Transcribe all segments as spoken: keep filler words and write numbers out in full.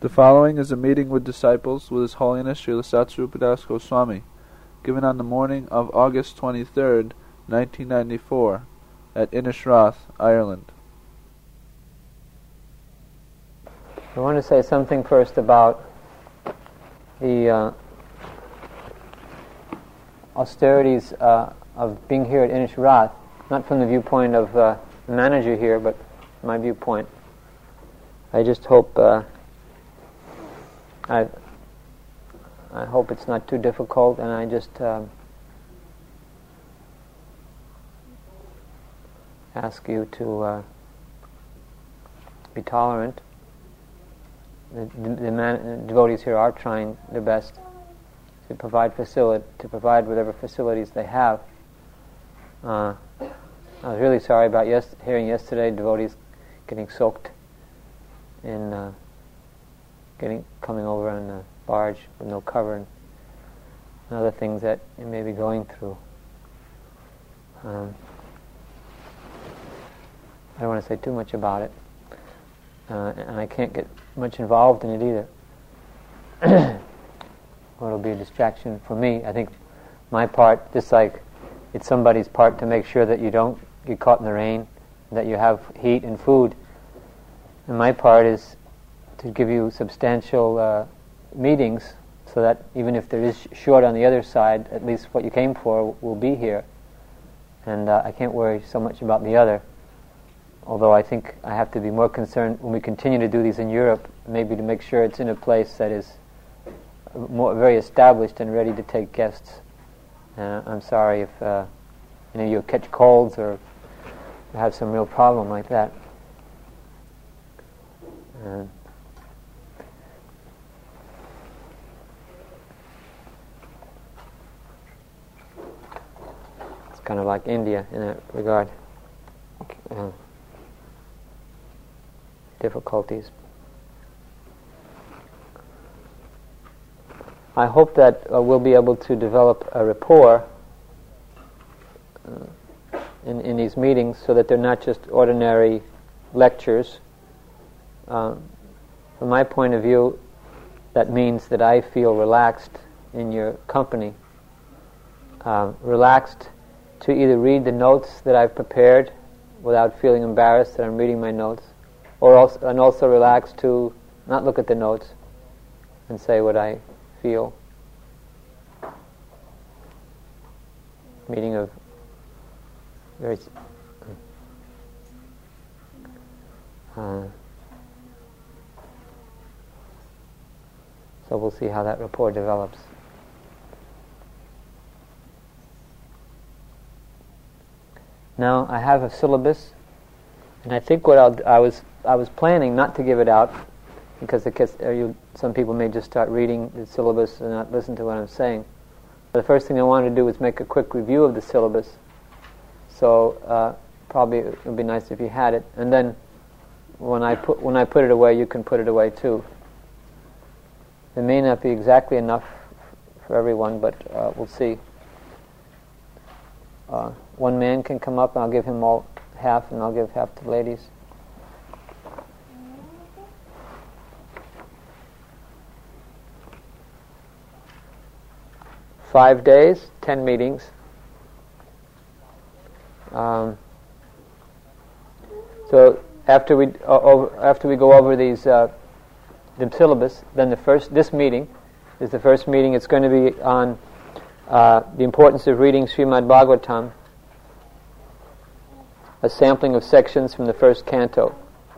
The following is a meeting with disciples with His Holiness Srila Satsvarupa Das Goswami, given on the morning of August twenty-third, nineteen ninety-four, at Innisrath, Ireland. I want to say something first about the uh, austerities uh, of being here at Innisrath, not from the viewpoint of uh, the manager here, but my viewpoint. I just hope uh, I I hope it's not too difficult, and I just um, ask you to uh, be tolerant. The, the man, devotees here are trying their best to provide facility, to provide whatever facilities they have. Uh, I was really sorry about yes, hearing yesterday devotees getting soaked in. Uh, getting coming over on the barge with no cover and other things that you may be going through. Um, I don't want to say too much about it, uh, and I can't get much involved in it either. Or it'll be a distraction for me. I think my part, just like it's somebody's part to make sure that you don't get caught in the rain, that you have heat and food, and my part is to give you substantial uh, meetings so that even if there is short on the other side, at least what you came for will be here. And uh, I can't worry so much about the other, although I think I have to be more concerned when we continue to do these in Europe, maybe to make sure it's in a place that is more very established and ready to take guests. Uh, I'm sorry if uh, you know you catch colds or have some real problem like that. Uh, kind of like India in that regard. Uh, difficulties. I hope that uh, we'll be able to develop a rapport uh, in, in these meetings so that they're not just ordinary lectures. Um, from my point of view, that means that I feel relaxed in your company. Uh, relaxed to either read the notes that I've prepared without feeling embarrassed that I'm reading my notes, or also, and also relaxed to not look at the notes and say what I feel. Meeting of very uh, so we'll see how that rapport develops. Now I have a syllabus, and I think what I'll, I was I was planning not to give it out because it gets, uh, you, some people may just start reading the syllabus and not listen to what I'm saying. But the first thing I wanted to do was make a quick review of the syllabus. So uh, probably it would be nice if you had it, and then when I put when I put it away, you can put it away too. It may not be exactly enough for everyone, but uh, we'll see. Uh, one man can come up and I'll give him all half and I'll give half to ladies. Five days, ten meetings. Um, so after we uh, over, after we go over these uh, the syllabus, then the first this meeting is the first meeting. It's going to be on Uh, the importance of reading Srimad Bhagavatam, a sampling of sections from the first canto.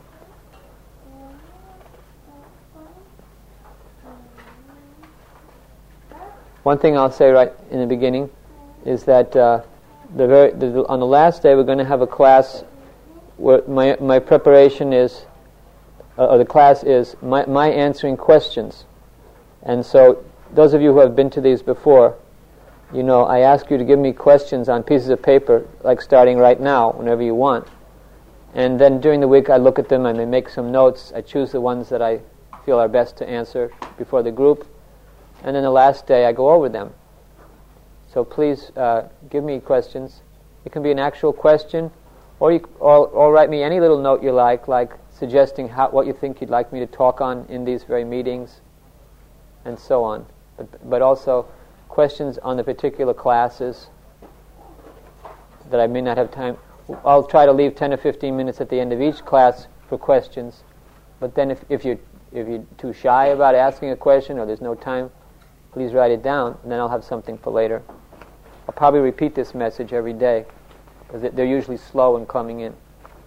One thing I'll say right in the beginning is that uh, the very, the, on the last day we're going to have a class where my my preparation is, uh, or the class is my, my answering questions. And so those of you who have been to these before, you know, I ask you to give me questions on pieces of paper, like starting right now, whenever you want. And then during the week I look at them and I make some notes. I choose the ones that I feel are best to answer before the group. And then the last day I go over them. So please uh, give me questions. It can be an actual question, or you or, or write me any little note you like, like suggesting how, what you think you'd like me to talk on in these very meetings, and so on. But, but also questions on the particular classes that I may not have time. I'll try to leave ten or fifteen minutes at the end of each class for questions. But then if, if, you're, if you're too shy about asking a question or there's no time, please write it down, and then I'll have something for later. I'll probably repeat this message every day, because they're usually slow in coming in.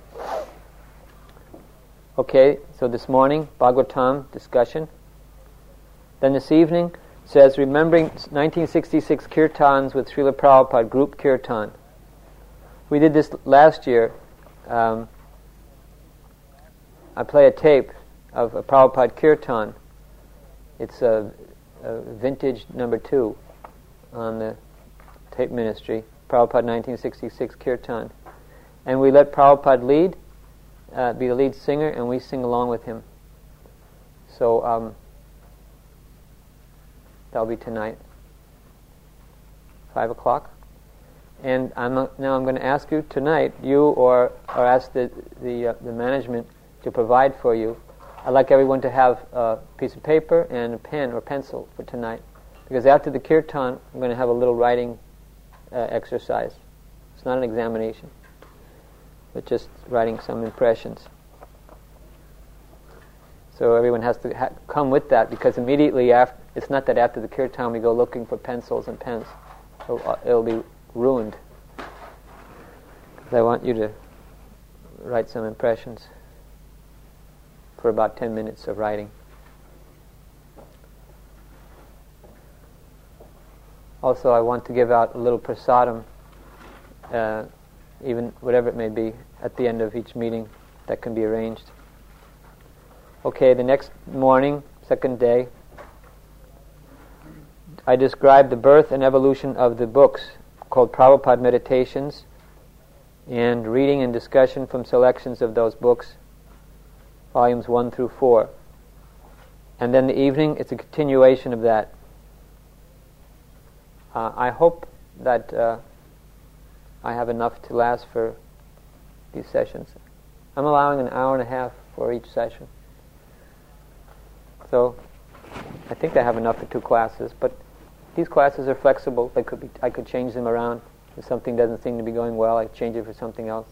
Okay, so this morning, Bhagavatam discussion. Then this evening says, remembering nineteen sixty-six kirtans with Srila Prabhupada, group kirtan. We did this last year. Um, I play a tape of a Prabhupada kirtan. It's a, a vintage number two on the tape ministry, Prabhupada nineteen sixty-six kirtan. And we let Prabhupada lead, uh, be the lead singer, and we sing along with him. So um, that'll be tonight, five o'clock. And I'm uh, now I'm going to ask you tonight, you or or ask the the, uh, the management to provide for you. I'd like everyone to have a piece of paper and a pen or pencil for tonight, because after the kirtan, I'm going to have a little writing uh, exercise. It's not an examination, but just writing some impressions. So everyone has to ha- come with that, because immediately after, it's not that after the kirtan we go looking for pencils and pens. It'll, uh, it'll be ruined. Because I want you to write some impressions for about ten minutes of writing. Also, I want to give out a little prasadam, uh, even whatever it may be, at the end of each meeting that can be arranged. Okay, the next morning, second day, I described the birth and evolution of the books called Prabhupada Meditations, and reading and discussion from selections of those books, volumes one through four. And then the evening, it's a continuation of that. Uh, I hope that uh, I have enough to last for these sessions. I'm allowing an hour and a half for each session. So I think I have enough for two classes, but these classes are flexible. They could be, I could change them around. If something doesn't seem to be going well, I change it for something else.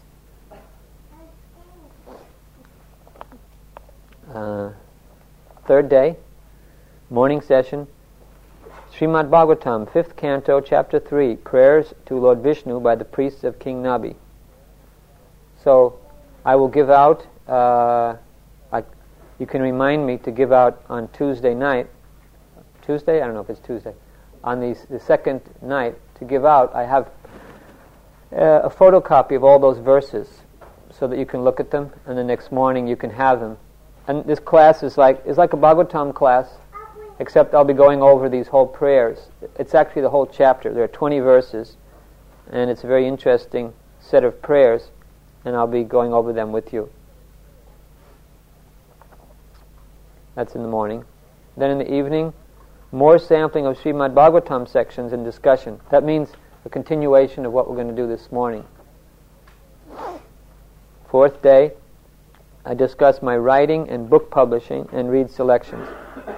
Uh, third day, morning session, Srimad Bhagavatam, fifth canto, chapter three, prayers to Lord Vishnu by the priests of King Nabi. So I will give out, uh, I, you can remind me to give out on Tuesday night, Tuesday? I don't know if it's Tuesday. On the, the second night to give out, I have uh, a photocopy of all those verses so that you can look at them, and the next morning you can have them. And this class is like is like a Bhagavatam class, except I'll be going over these whole prayers. It's actually the whole chapter. There are twenty verses, and it's a very interesting set of prayers, and I'll be going over them with you. That's in the morning. Then in the evening, more sampling of Srimad Bhagavatam sections and discussion. That means a continuation of what we're going to do this morning. Fourth day, I discuss my writing and book publishing and read selections.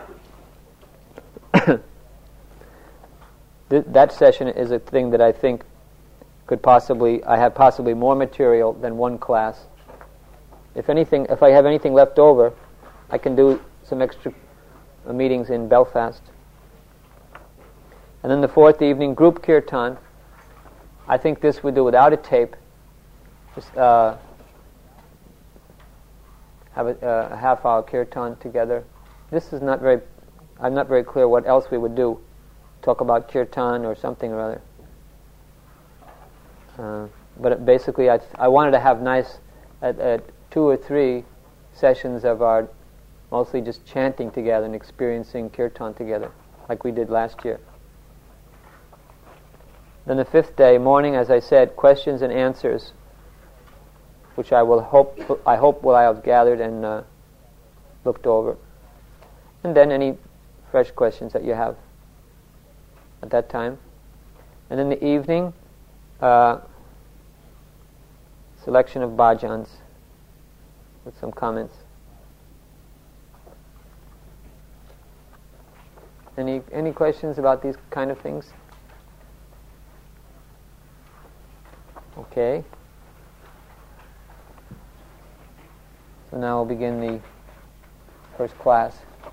Th- that session is a thing that I think could possibly, I have possibly more material than one class. If anything, if I have anything left over, I can do some extra uh, meetings in Belfast. And then the fourth evening, group kirtan. I think this we do without a tape. Just uh, have a, uh, a half-hour kirtan together. This is not very. I'm not very clear what else we would do. Talk about kirtan or something or other. Uh, but it basically, I I wanted to have nice at, at two or three sessions of our mostly just chanting together and experiencing kirtan together, like we did last year. Then the fifth day, morning, as I said, questions and answers, which I will hope I hope will I have gathered and uh, looked over, and then any fresh questions that you have at that time. And in the evening, uh, selection of bhajans, with some comments. Any any questions about these kind of things? Okay. So now we'll begin the first class.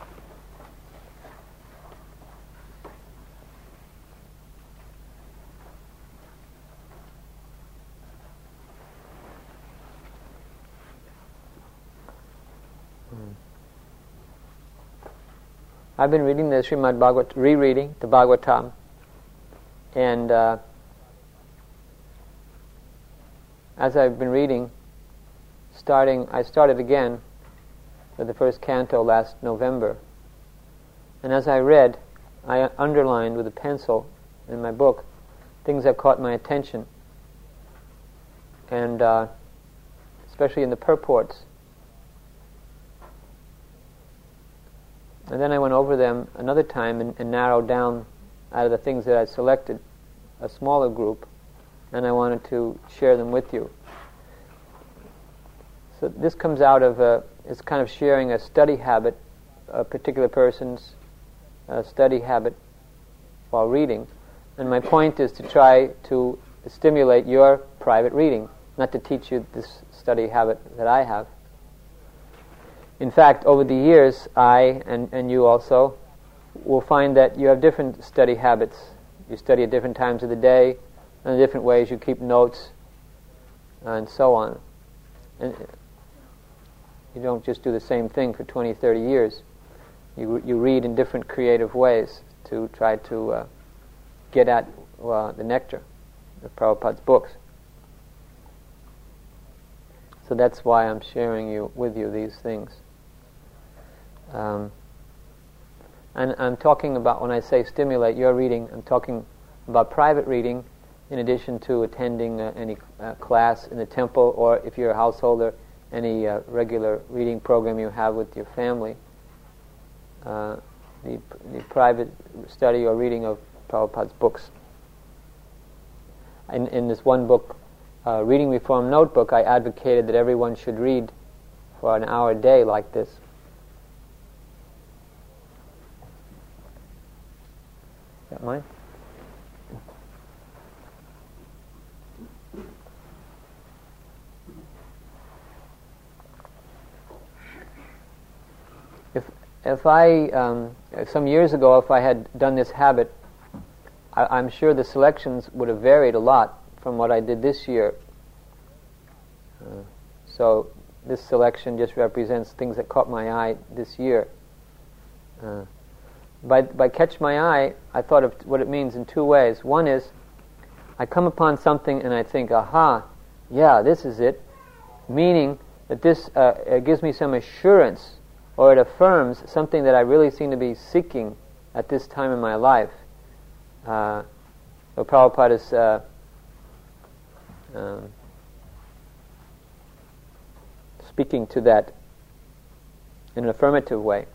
I've been reading the Srimad Bhagavat, rereading the Bhagavatam, and uh, as I've been reading, starting, I started again with the first canto last November, and as I read, I underlined with a pencil in my book things that caught my attention, and uh, especially in the purports. And then I went over them another time and, and narrowed down out of the things that I selected a smaller group, and I wanted to share them with you. So this comes out of a, it's kind of sharing a study habit, a particular person's uh, study habit while reading. And my point is to try to stimulate your private reading, not to teach you this study habit that I have. In fact, over the years, I, and, and you also, will find that you have different study habits. You study at different times of the day, and in different ways you keep notes, and so on. And you don't just do the same thing for twenty, thirty years. You you read in different creative ways to try to uh, get at uh, the nectar of Prabhupada's books. So that's why I'm sharing you with you these things. Um, and I'm talking about, when I say stimulate your reading, I'm talking about private reading in addition to attending uh, any uh, class in the temple, or if you're a householder, any uh, regular reading program you have with your family. Uh, the, the private study or reading of Prabhupada's books. In, in this one book, uh, Reading Reform Notebook, I advocated that everyone should read for an hour a day like this. Is that mine? If if I um, some years ago, if I had done this habit, I, I'm sure the selections would have varied a lot from what I did this year. Uh, so this selection just represents things that caught my eye this year. Uh, By, by catch my eye, I thought of what it means in two ways. One is, I come upon something and I think, aha, yeah, this is it, meaning that this uh, it gives me some assurance, or it affirms something that I really seem to be seeking at this time in my life. Uh, so Prabhupada is uh, um, speaking to that in an affirmative way.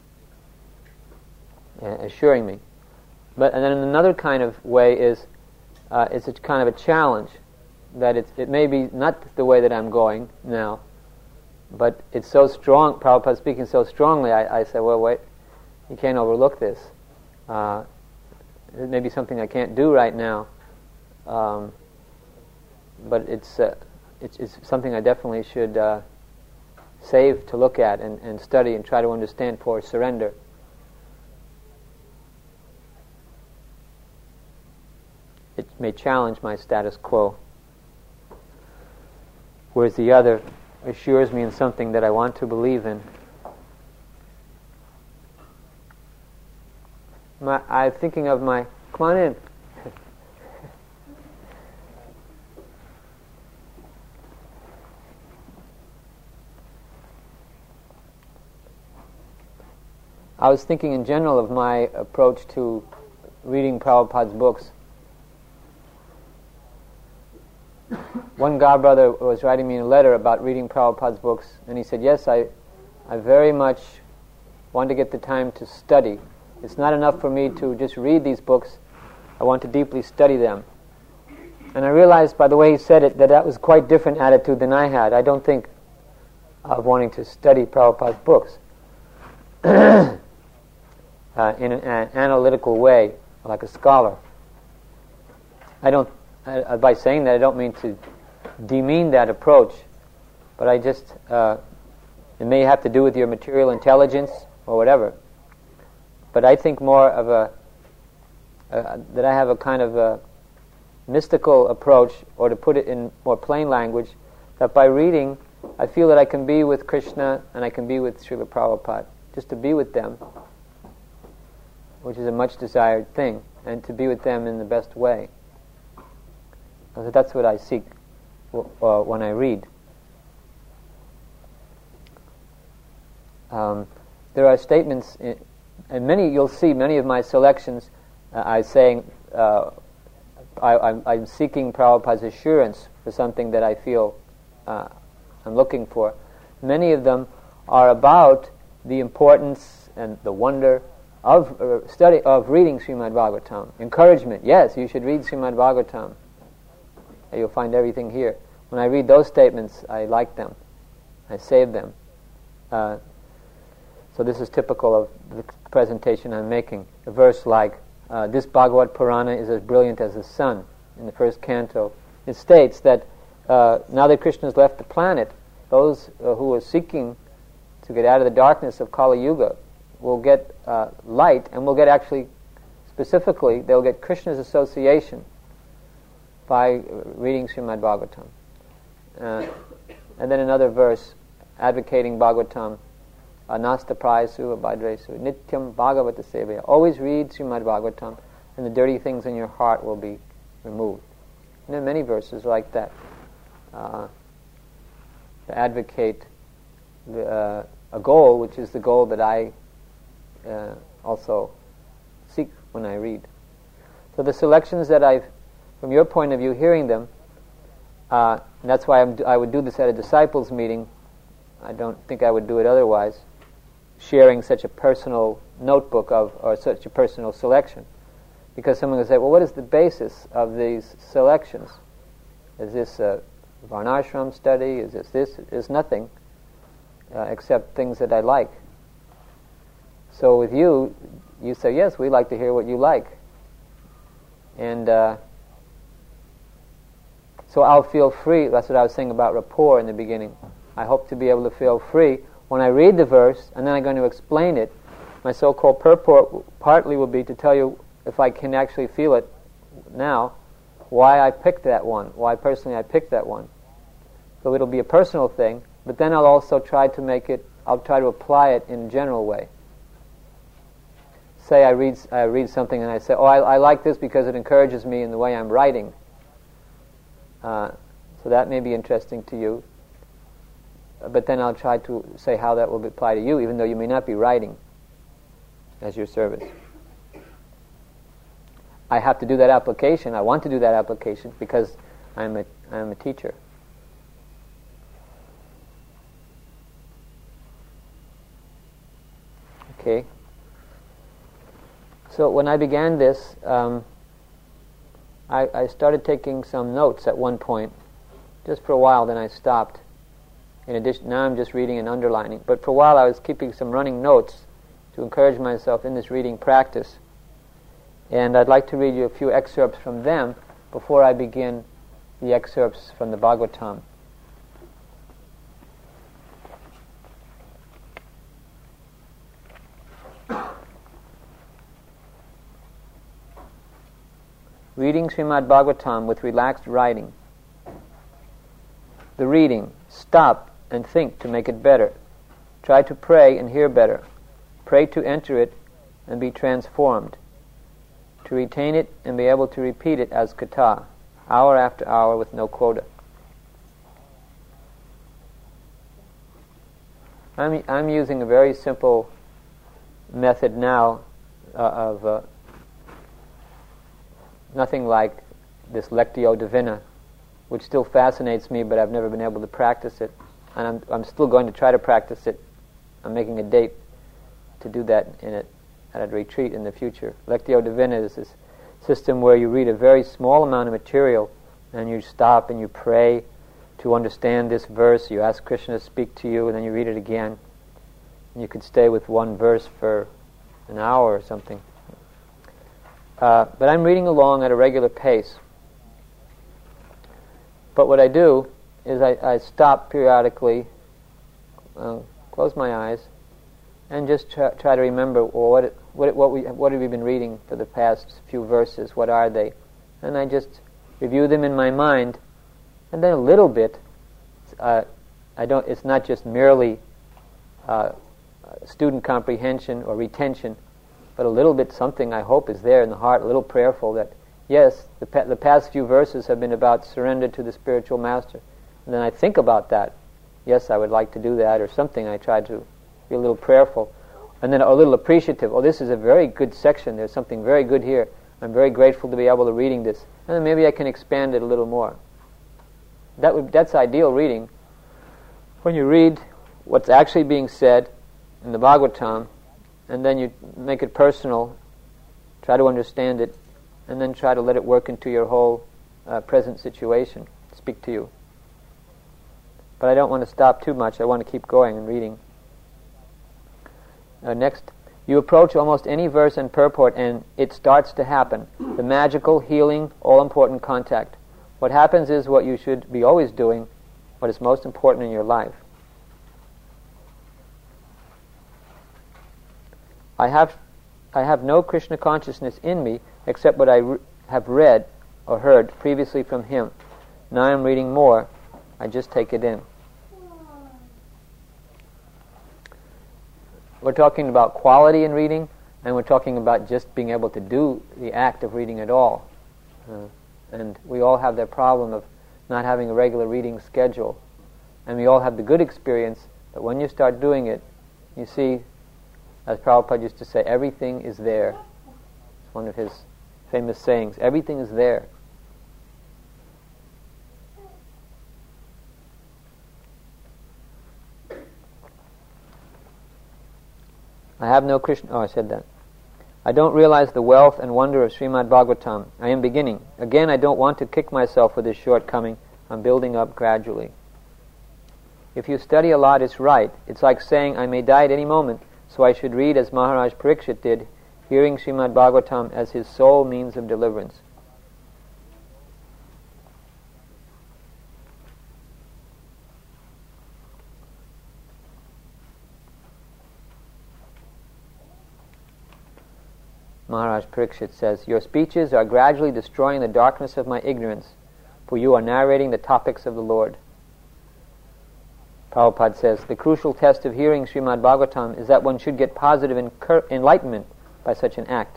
Uh, assuring me. But and then another kind of way is uh, it's a kind of a challenge, that it's, it may be not the way that I'm going now, but it's so strong, Prabhupada speaking so strongly, I, I say, well, wait, you can't overlook this. Uh, it may be something I can't do right now, um, but it's, uh, it's it's something I definitely should uh, save to look at and, and study and try to understand for surrender. It may challenge my status quo, whereas the other assures me in something that I want to believe in. My, I'm thinking of my... Come on in. I was thinking in general of my approach to reading Prabhupada's books. One godbrother was writing me a letter about reading Prabhupada's books, and he said, yes, I, I very much want to get the time to study. It's not enough for me to just read these books. I want to deeply study them. And I realized by the way he said it that that was quite different attitude than I had. I don't think of wanting to study Prabhupada's books uh, in an, an analytical way, like a scholar. I don't, I, by saying that, I don't mean to demean that approach, but I just, uh, it may have to do with your material intelligence or whatever, but I think more of a, uh, that I have a kind of a mystical approach, or to put it in more plain language, that by reading, I feel that I can be with Krishna and I can be with Srila Prabhupada. Just to be with them, which is a much desired thing, and to be with them in the best way. So that's what I seek uh, when I read. Um, there are statements, in, and many, you'll see many of my selections, uh, I saying, uh, I, I'm, I'm seeking Prabhupada's assurance for something that I feel uh, I'm looking for. Many of them are about the importance and the wonder of uh, study of reading Srimad Bhagavatam. Encouragement, yes, you should read Srimad Bhagavatam. You'll find everything here. When I read those statements, I like them. I save them. Uh, so this is typical of the presentation I'm making. A verse like, uh, this Bhagavad Purana is as brilliant as the sun, in the first canto. It states that uh, now that Krishna has left the planet, those uh, who are seeking to get out of the darkness of Kali Yuga will get uh, light, and will get actually, specifically, they'll get Krishna's association by reading Srimad Bhagavatam. Uh, and then another verse advocating Bhagavatam, Anasta Prayasu Abhadresu Nityam Bhagavata Sevaya. Always read Srimad Bhagavatam, and the dirty things in your heart will be removed. And there are many verses like that uh, to advocate the, uh, a goal, which is the goal that I uh, also seek when I read. So the selections that I've, from your point of view, hearing them, uh, and that's why I'm, I would do this at a disciples meeting. I don't think I would do it otherwise, sharing such a personal notebook of, or such a personal selection. Because someone will say, well, what is the basis of these selections? Is this a Varnashram study? Is this this? There's nothing uh, except things that I like. So with you, you say, yes, we like to hear what you like. And uh, so I'll feel free. That's what I was saying about rapport in the beginning. I hope to be able to feel free when I read the verse, and then I'm going to explain it. My so-called purport partly will be to tell you, if I can actually feel it now, why I picked that one, why personally I picked that one. So it'll be a personal thing, but then I'll also try to make it, I'll try to apply it in a general way. Say I read I read something and I say, oh, I, I like this because it encourages me in the way I'm writing. Uh, so that may be interesting to you. But then I'll try to say how that will apply to you, even though you may not be writing as your service. I have to do that application. I want to do that application because I'm a I'm a teacher. Okay. So when I began this, um, I, I started taking some notes at one point, just for a while. Then I stopped. In addition, now I'm just reading and underlining. But for a while, I was keeping some running notes to encourage myself in this reading practice. And I'd like to read you a few excerpts from them before I begin the excerpts from the Bhagavatam. Reading Srimad Bhagavatam with relaxed writing. The reading. Stop and think to make it better. Try to pray and hear better. Pray to enter it and be transformed. To retain it and be able to repeat it as katha, hour after hour with no quota. I'm, I'm using a very simple method now uh, of uh, nothing like this Lectio Divina, which still fascinates me, but I've never been able to practice it. And I'm, I'm still going to try to practice it. I'm making a date to do that in it at a retreat in the future. Lectio Divina is this system where you read a very small amount of material and you stop and you pray to understand this verse. You ask Krishna to speak to you, and then you read it again. And you could stay with one verse for an hour or something. Uh, but I'm reading along at a regular pace. But what I do is I, I stop periodically, uh, close my eyes, and just try, try to remember, well, what it, what it, what we what have we been reading for the past few verses? What are they? And I just review them in my mind, and then a little bit. Uh, I don't. It's not just merely uh, student comprehension or retention, but a little bit something I hope is there in the heart, a little prayerful that, yes, the, pa- the past few verses have been about surrender to the spiritual master. And then I think about that. Yes, I would like to do that, or something. I try to be a little prayerful. And then a little appreciative. Oh, this is a very good section. There's something very good here. I'm very grateful to be able to reading this. And then maybe I can expand it a little more. That would That's ideal reading. When you read what's actually being said in the Bhagavatam, and then you make it personal, try to understand it, and then try to let it work into your whole uh, present situation, speak to you. But I don't want to stop too much. I want to keep going and reading. Uh, next, you approach almost any verse and purport, and it starts to happen. The magical, healing, all-important contact. What happens is what you should be always doing, what is most important in your life. I have, I have no Krishna consciousness in me except what I re- have read or heard previously from him. Now I'm reading more. I just take it in. We're talking about quality in reading, and we're talking about just being able to do the act of reading at all. Uh, and we all have that problem of not having a regular reading schedule. And we all have the good experience that when you start doing it, you see, as Prabhupada used to say, everything is there. It's one of his famous sayings. Everything is there. I have no Krishna... Oh, I said that. I don't realize the wealth and wonder of Srimad Bhagavatam. I am beginning. Again, I don't want to kick myself for this shortcoming. I'm building up gradually. If you study a lot, it's right. It's like saying, I may die at any moment, so I should read as Maharaj Parikshit did, hearing Srimad Bhagavatam as his sole means of deliverance. Maharaj Parikshit says, your speeches are gradually destroying the darkness of my ignorance, for you are narrating the topics of the Lord. Prabhupada says, the crucial test of hearing Srimad Bhagavatam is that one should get positive encur- enlightenment by such an act.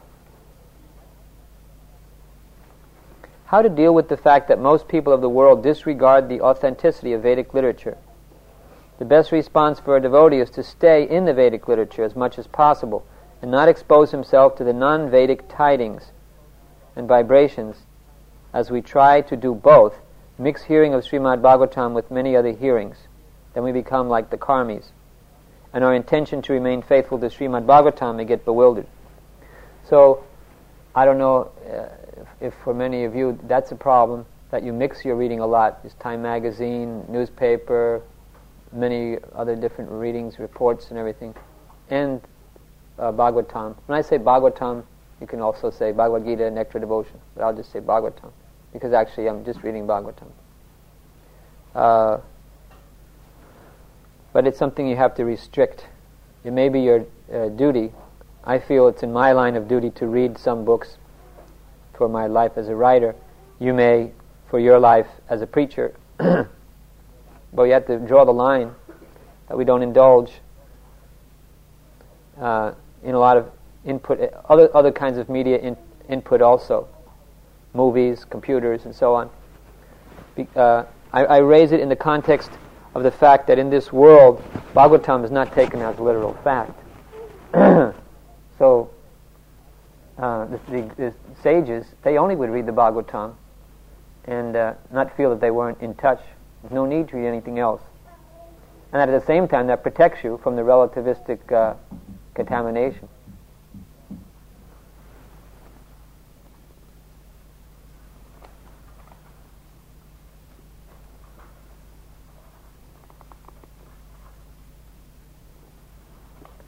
How to deal with the fact that most people of the world disregard the authenticity of Vedic literature? The best response for a devotee is to stay in the Vedic literature as much as possible, and not expose himself to the non-Vedic tidings and vibrations, as we try to do both, mix hearing of Srimad Bhagavatam with many other hearings. Then we become like the karmis, and our intention to remain faithful to Srimad Bhagavatam may get bewildered. So, I don't know uh, if, if for many of you that's a problem, that you mix your reading a lot. There's Time magazine, newspaper, many other different readings, reports and everything, and Uh, Bhagavatam. When I say Bhagavatam, you can also say Bhagavad Gita, Nectar Devotion, but I'll just say Bhagavatam, because actually I'm just reading Bhagavatam. Uh, but it's something you have to restrict. It may be your uh, duty. I feel it's in my line of duty to read some books for my life as a writer. You may for your life as a preacher. But you have to draw the line that we don't indulge uh, in a lot of input, other other kinds of media in, input also, movies, computers, and so on. Be, uh, I, I raise it in the context of the fact that in this world, Bhagavatam is not taken as literal fact. So, uh, the, the, the sages, they only would read the Bhagavatam and uh, not feel that they weren't in touch. There's no need to read anything else. And at the same time, that protects you from the relativistic uh, contamination.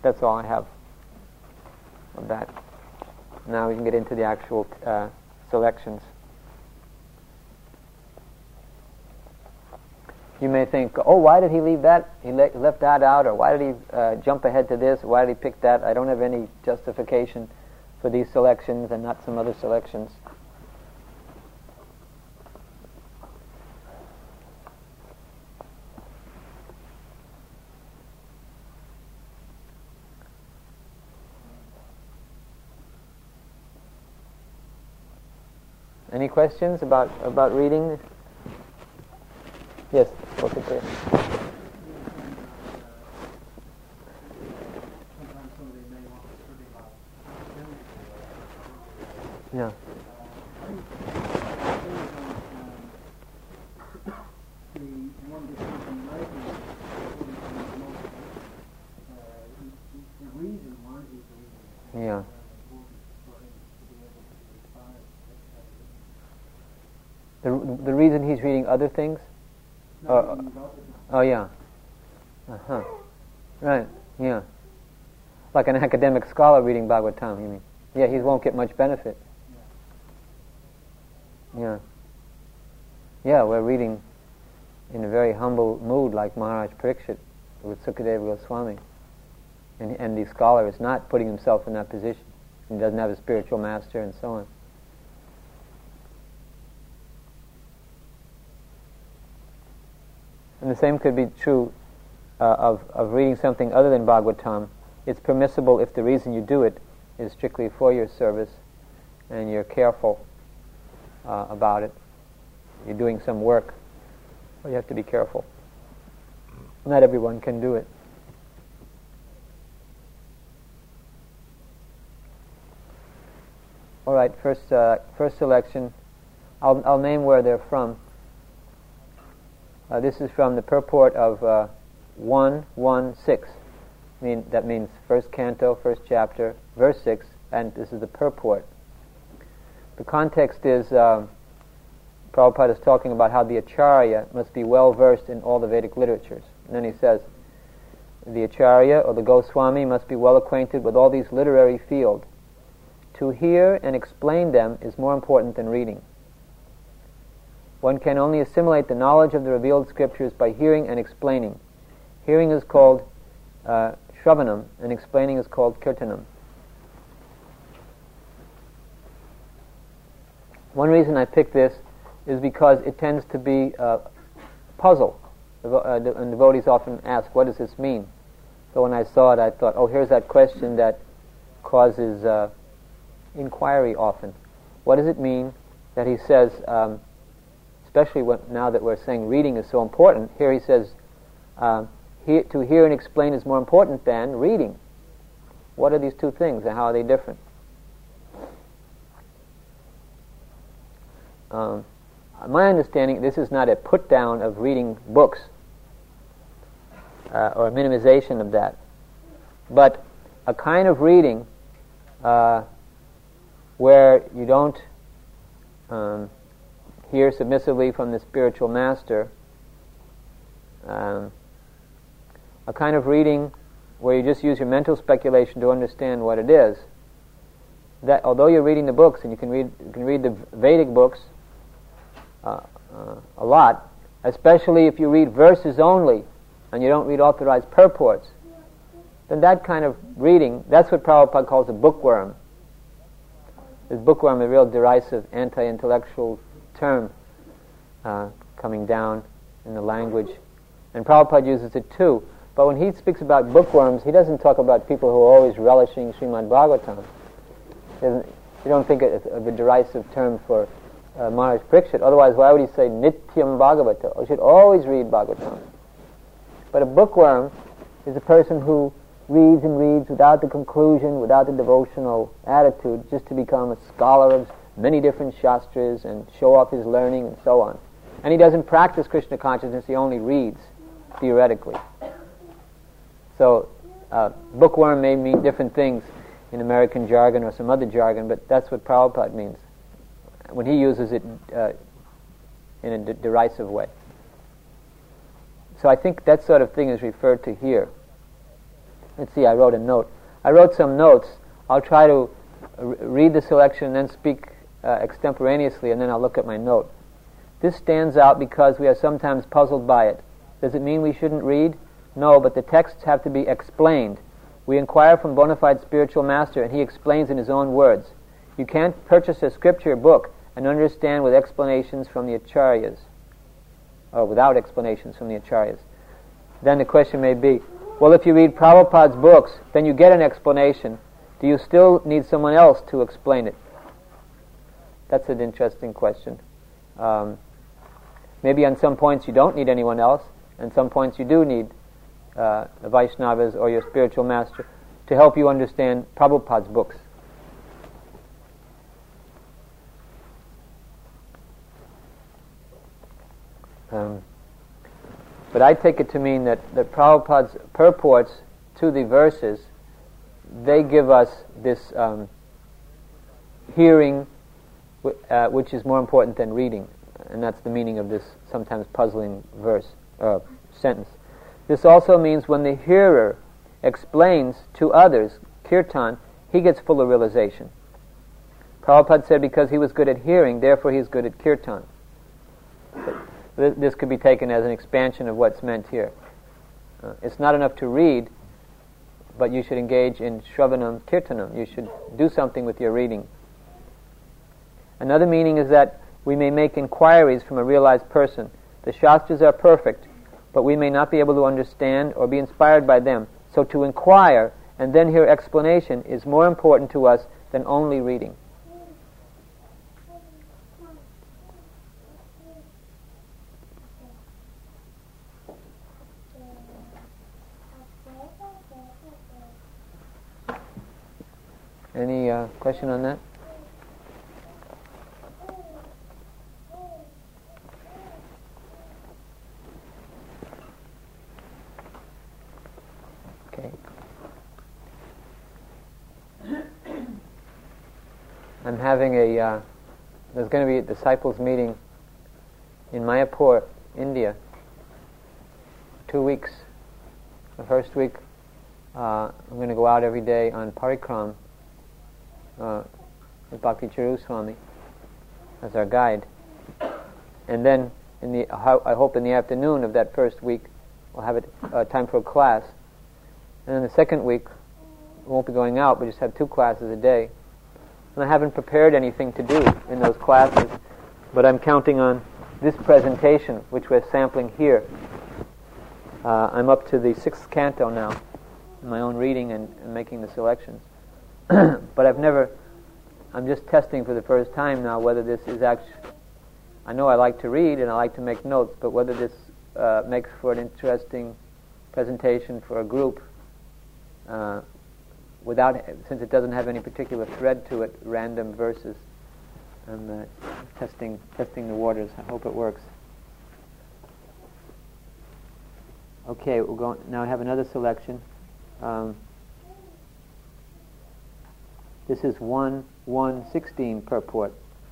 that's all I have of that. Now we can get into the actual uh, selections. You may think, oh, why did he leave that? He le- left that out, or why did he uh, jump ahead to this? Why did he pick that? I don't have any justification for these selections and not some other selections. Any questions about about reading? Yes, okay, clear. Yeah. Yeah. The the reason he's reading other things? Uh, oh yeah. Uh huh. Right. Yeah. Like an academic scholar reading Bhagavatam, you mean? Yeah, he won't get much benefit. Yeah. Yeah, we're reading in a very humble mood, like Maharaj Parikshit with Sukadeva Goswami, and and the scholar is not putting himself in that position. He doesn't have a spiritual master, and so on. And the same could be true uh, of, of reading something other than Bhagavatam. It's permissible if the reason you do it is strictly for your service and you're careful uh, about it. You're doing some work, well, you have to be careful. Not everyone can do it. All right, first uh, first selection. I'll, I'll name where they're from. Uh, this is from the purport of uh, one one six. I mean, that means first canto, first chapter, verse six, and this is the purport. The context is, uh, Prabhupada is talking about how the Acharya must be well versed in all the Vedic literatures. And then he says, the Acharya or the Goswami must be well acquainted with all these literary fields. To hear and explain them is more important than reading. One can only assimilate the knowledge of the revealed scriptures by hearing and explaining. Hearing is called uh, Shravanam, and explaining is called Kirtanam. One reason I picked this is because it tends to be a puzzle, uh, and devotees often ask, what does this mean? So when I saw it, I thought, oh, here's that question that causes uh, inquiry often. What does it mean that he says... Um, especially when, now that we're saying reading is so important, here he says, uh, he, to hear and explain is more important than reading. What are these two things and how are they different? Um, my understanding, this is not a put down of reading books uh, or a minimization of that, but a kind of reading uh, where you don't um, hear submissively from the spiritual master, um, a kind of reading where you just use your mental speculation to understand what it is. That although you're reading the books, and you can read you can read the Vedic books uh, uh, a lot, especially if you read verses only and you don't read authorized purports, then that kind of reading, that's what Prabhupada calls a bookworm. Is bookworm a real derisive, anti-intellectual term uh, coming down in the language, and Prabhupada uses it too. But when he speaks about bookworms, he doesn't talk about people who are always relishing Srimad Bhagavatam. He doesn't, you don't think it of a derisive term for uh, Maharaj Parikshit. Otherwise, why would he say Nityam Bhagavata? You should always read Bhagavatam. But a bookworm is a person who reads and reads without the conclusion, without the devotional attitude, just to become a scholar of many different shastras and show off his learning and so on. And he doesn't practice Krishna consciousness, he only reads theoretically. So, uh, bookworm may mean different things in American jargon or some other jargon, but that's what Prabhupada means when he uses it uh, in a d- derisive way. So I think that sort of thing is referred to here. let's see, I wrote a note. I wrote some notes. I'll try to r- read the selection and then speak uh, extemporaneously, and then I'll look at my note. This stands out because we are sometimes puzzled by it. Does it mean we shouldn't read? No, but the texts have to be explained. We inquire from bona fide spiritual master, and he explains in his own words. You can't purchase a scripture book and understand with explanations from the acharyas, or without explanations from the acharyas. Then the question may be, well, if you read Prabhupada's books, then you get an explanation. Do you still need someone else to explain it? That's an interesting question. Um, maybe on some points you don't need anyone else, and some points you do need uh, the Vaishnavas or your spiritual master to help you understand Prabhupada's books. Um, but I take it to mean that, that Prabhupada's purports to the verses, they give us this um, hearing, w- uh, which is more important than reading, and that's the meaning of this sometimes puzzling verse, uh, sentence. This also means when the hearer explains to others kirtan, he gets fuller realization. Prabhupada said because he was good at hearing, therefore he's good at kirtan. This could be taken as an expansion of what's meant here. Uh, it's not enough to read, but you should engage in shravanam kirtanam. You should do something with your reading. Another meaning is that we may make inquiries from a realized person. The Shastras are perfect, but we may not be able to understand or be inspired by them. So to inquire and then hear explanation is more important to us than only reading. Any uh, question on that? Okay. I'm having a, uh, there's going to be a disciples meeting in Mayapur, India, two weeks. The first week, uh, I'm going to go out every day on parikram uh, with Bhakti Charu Swami as our guide. And then, in the I hope in the afternoon of that first week, we'll have it, uh, time for a class. And then the second week, we won't be going out, but just have two classes a day. And I haven't prepared anything to do in those classes, but I'm counting on this presentation, which we're sampling here. Uh, I'm up to the sixth canto now, in my own reading and, and making the selections. But I've never, I'm just testing for the first time now whether this is actually, I know I like to read and I like to make notes, but whether this uh, makes for an interesting presentation for a group uh, without, since it doesn't have any particular thread to it, random verses. I'm uh, testing, testing the waters. I hope it works. Okay, we'll go now. I have another selection. Um, this is one one sixteen purport.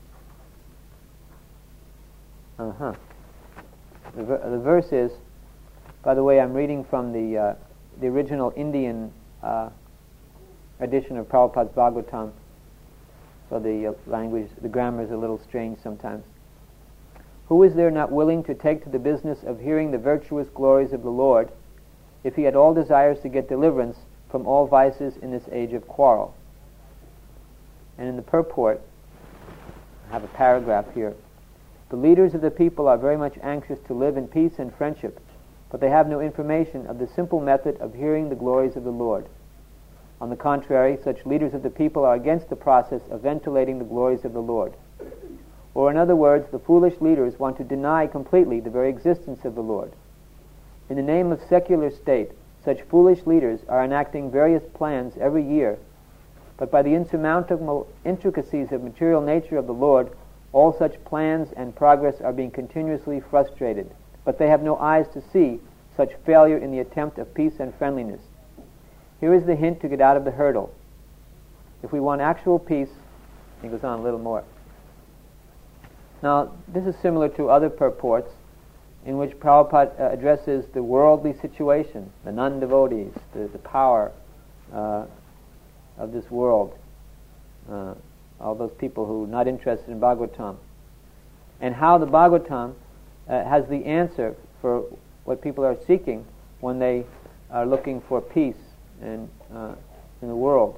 Uh huh. The, ver- the verse is, by the way, I'm reading from the uh, the original Indian uh, edition of Prabhupada's Bhagavatam. So the uh, language, the grammar is a little strange sometimes. Who is there not willing to take to the business of hearing the virtuous glories of the Lord, if he had all desires to get deliverance from all vices in this age of quarrel? And in the purport, I have a paragraph here. The leaders of the people are very much anxious to live in peace and friendship, but they have no information of the simple method of hearing the glories of the Lord. On the contrary, such leaders of the people are against the process of ventilating the glories of the Lord. Or in other words, the foolish leaders want to deny completely the very existence of the Lord. In the name of secular state, such foolish leaders are enacting various plans every year, but by the insurmountable intricacies of material nature of the Lord, all such plans and progress are being continuously frustrated. But they have no eyes to see such failure in the attempt of peace and friendliness. Here is the hint to get out of the hurdle. If we want actual peace, he goes on a little more. Now, this is similar to other purports in which Prabhupada uh, addresses the worldly situation, the non-devotees, the, the power uh, of this world, uh, all those people who are not interested in Bhagavatam, and how the Bhagavatam uh, has the answer for what people are seeking when they are looking for peace and uh, in the world.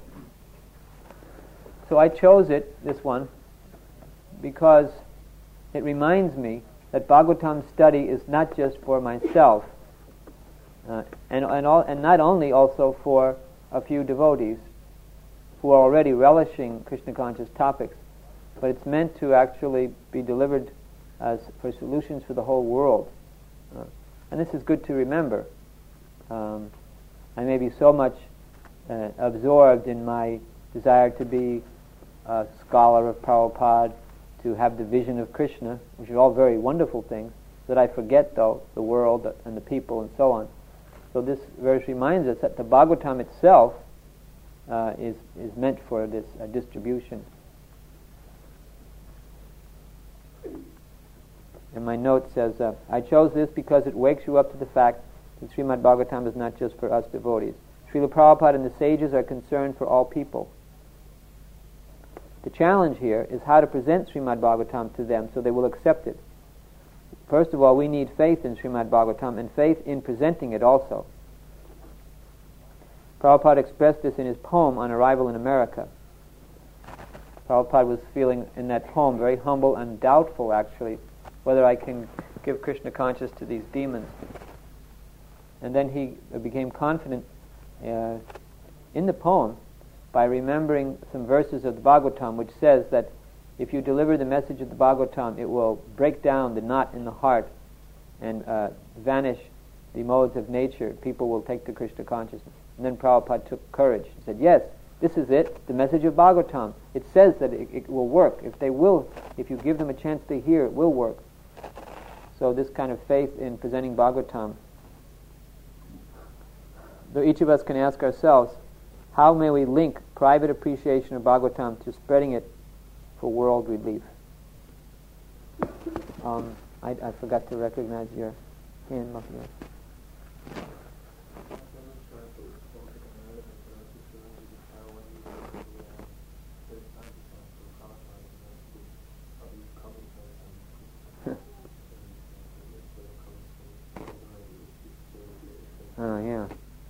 So I chose it, this one, because it reminds me that Bhagavatam study is not just for myself, uh, and and, all, and not only also for a few devotees who are already relishing Krishna conscious topics, but it's meant to actually be delivered as for solutions for the whole world. Uh, and this is good to remember. Um, I may be so much uh, absorbed in my desire to be a scholar of Prabhupada, to have the vision of Krishna, which are all very wonderful things, that I forget, though, the world and the people and so on. So this verse reminds us that the Bhagavatam itself uh, is, is meant for this uh, distribution. And my note says, uh, I chose this because it wakes you up to the fact that Srimad Bhagavatam is not just for us devotees. Srila Prabhupada and the sages are concerned for all people. The challenge here is how to present Srimad Bhagavatam to them so they will accept it. First of all, we need faith in Srimad Bhagavatam and faith in presenting it also. Prabhupada expressed this in his poem on arrival in America. Prabhupada was feeling in that poem very humble and doubtful, actually, whether I can give Krishna conscious to these demons. And then he became confident uh, in the poem by remembering some verses of the Bhagavatam, which says that if you deliver the message of the Bhagavatam, it will break down the knot in the heart and uh, vanish the modes of nature. People will take to Krishna consciousness. And then Prabhupada took courage and said, yes, this is it, the message of Bhagavatam. It says that it, it will work. If they will, if you give them a chance to hear, it will work. So this kind of faith in presenting Bhagavatam. Though each of us can ask ourselves, how may we link private appreciation of Bhagavatam to spreading it for world relief? Um, I, I forgot to recognize your hand. Oh, yeah.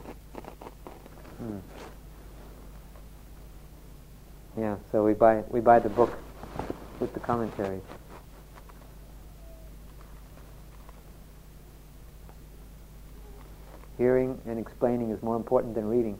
Hmm. Yeah, so we buy we buy the book with the commentaries. Hearing and explaining is more important than reading.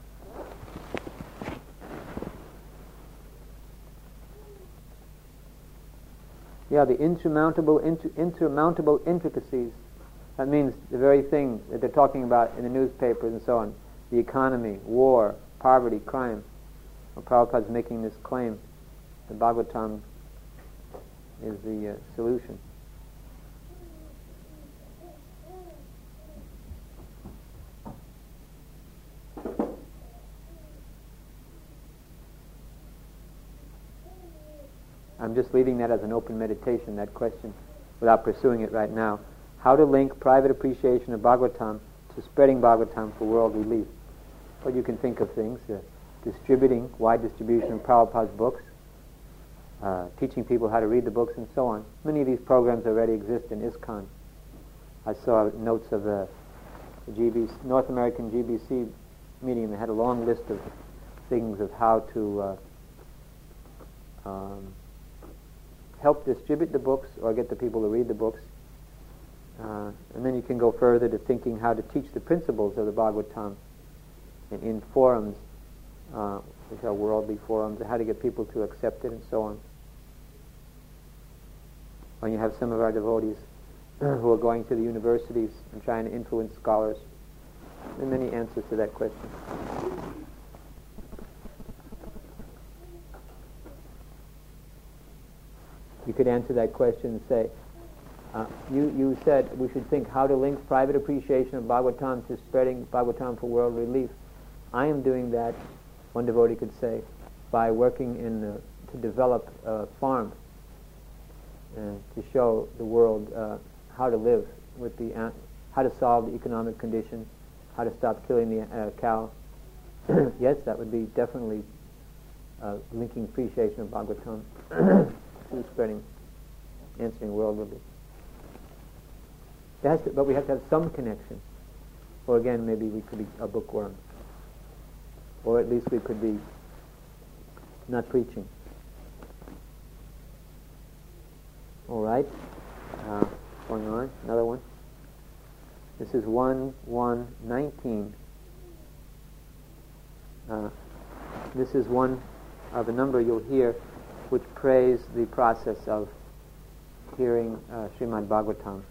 Yeah, the insurmountable inter- insurmountable intricacies. That means the very thing that they're talking about in the newspapers and so on. The economy, war, poverty, crime. Well, Prabhupada's making this claim. The Bhagavatam is the uh, solution. I'm just leaving that as an open meditation, that question, without pursuing it right now. How to link private appreciation of Bhagavatam to spreading Bhagavatam for world relief. Well, you can think of things, uh, distributing, wide distribution of Prabhupada's books, uh, teaching people how to read the books and so on. Many of these programs already exist in ISKCON. I saw notes of a, a G B C, North American G B C meeting. They had a long list of things of how to uh, um, help distribute the books or get the people to read the books. Uh, and then you can go further to thinking how to teach the principles of the Bhagavatam in, in forums, uh, which are worldly forums, how to get people to accept it and so on. When you have some of our devotees who are going to the universities and trying to influence scholars, there are many answers to that question. You could answer that question and say, Uh, you, you said we should think how to link private appreciation of Bhagavatam to spreading Bhagavatam for world relief. I am doing that, one devotee could say, by working in uh, to develop a farm uh, to show the world uh, how to live with the uh, how to solve the economic conditions, how to stop killing the uh, cow. Yes, that would be definitely uh, linking appreciation of Bhagavatam to spreading, answering worldly. There has to, but we have to have some connection. Or again, maybe we could be a bookworm. Or at least we could be not preaching. All right. Uh, going on. Another one. This is one one nineteen. Uh, this is one of a number you'll hear which praise the process of hearing uh, Srimad Bhagavatam.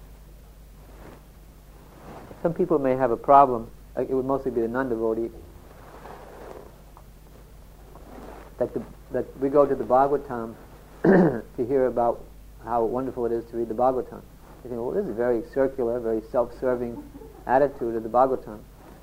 Some people may have a problem. It would mostly be the non-devotee. That, the, that we go to the Bhagavatam to hear about how wonderful it is to read the Bhagavatam. You think, well, this is a very circular, very self-serving attitude of the Bhagavatam.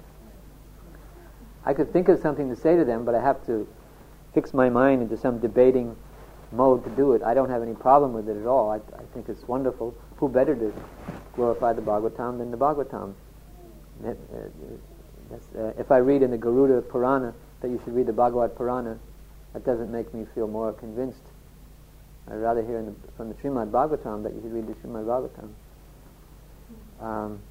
I could think of something to say to them, but I have to fix my mind into some debating mode to do it. I don't have any problem with it at all. I, I think it's wonderful. Who better to glorify the Bhagavatam than the Bhagavatam? Uh, that's, uh, if I read in the Garuda Purana that you should read the Bhagavad Purana, that doesn't make me feel more convinced. I'd rather hear in the, from the Srimad Bhagavatam that you should read the Srimad Bhagavatam. Um,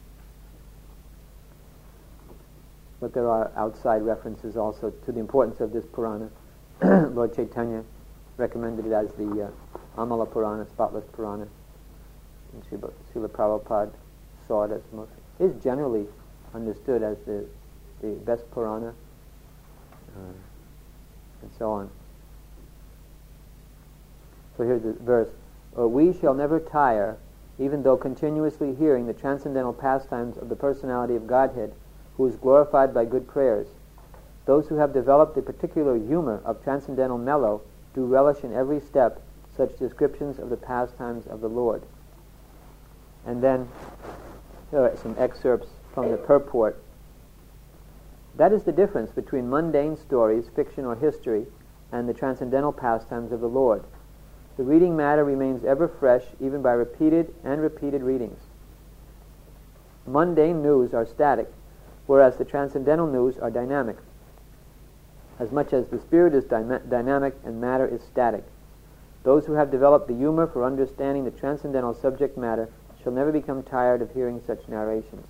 but there are outside references also to the importance of this Purana. Lord Chaitanya recommended it as the uh, Amala Purana, spotless Purana. And Srila, Srila Prabhupada saw it as most, is generally understood as the, the best Purana, uh, and so on. So here's the verse. Uh, we shall never tire, even though continuously hearing the transcendental pastimes of the personality of Godhead, who is glorified by good prayers. Those who have developed the particular humor of transcendental mellow do relish in every step such descriptions of the pastimes of the Lord. And then here are some excerpts from the purport. That is the difference between mundane stories, fiction or history, and the transcendental pastimes of the Lord. The reading matter remains ever fresh, even by repeated and repeated readings. Mundane news are static, whereas the transcendental news are dynamic, as much as the spirit is dy- dynamic and matter is static. Those who have developed the humor for understanding the transcendental subject matter shall never become tired of hearing such narrations.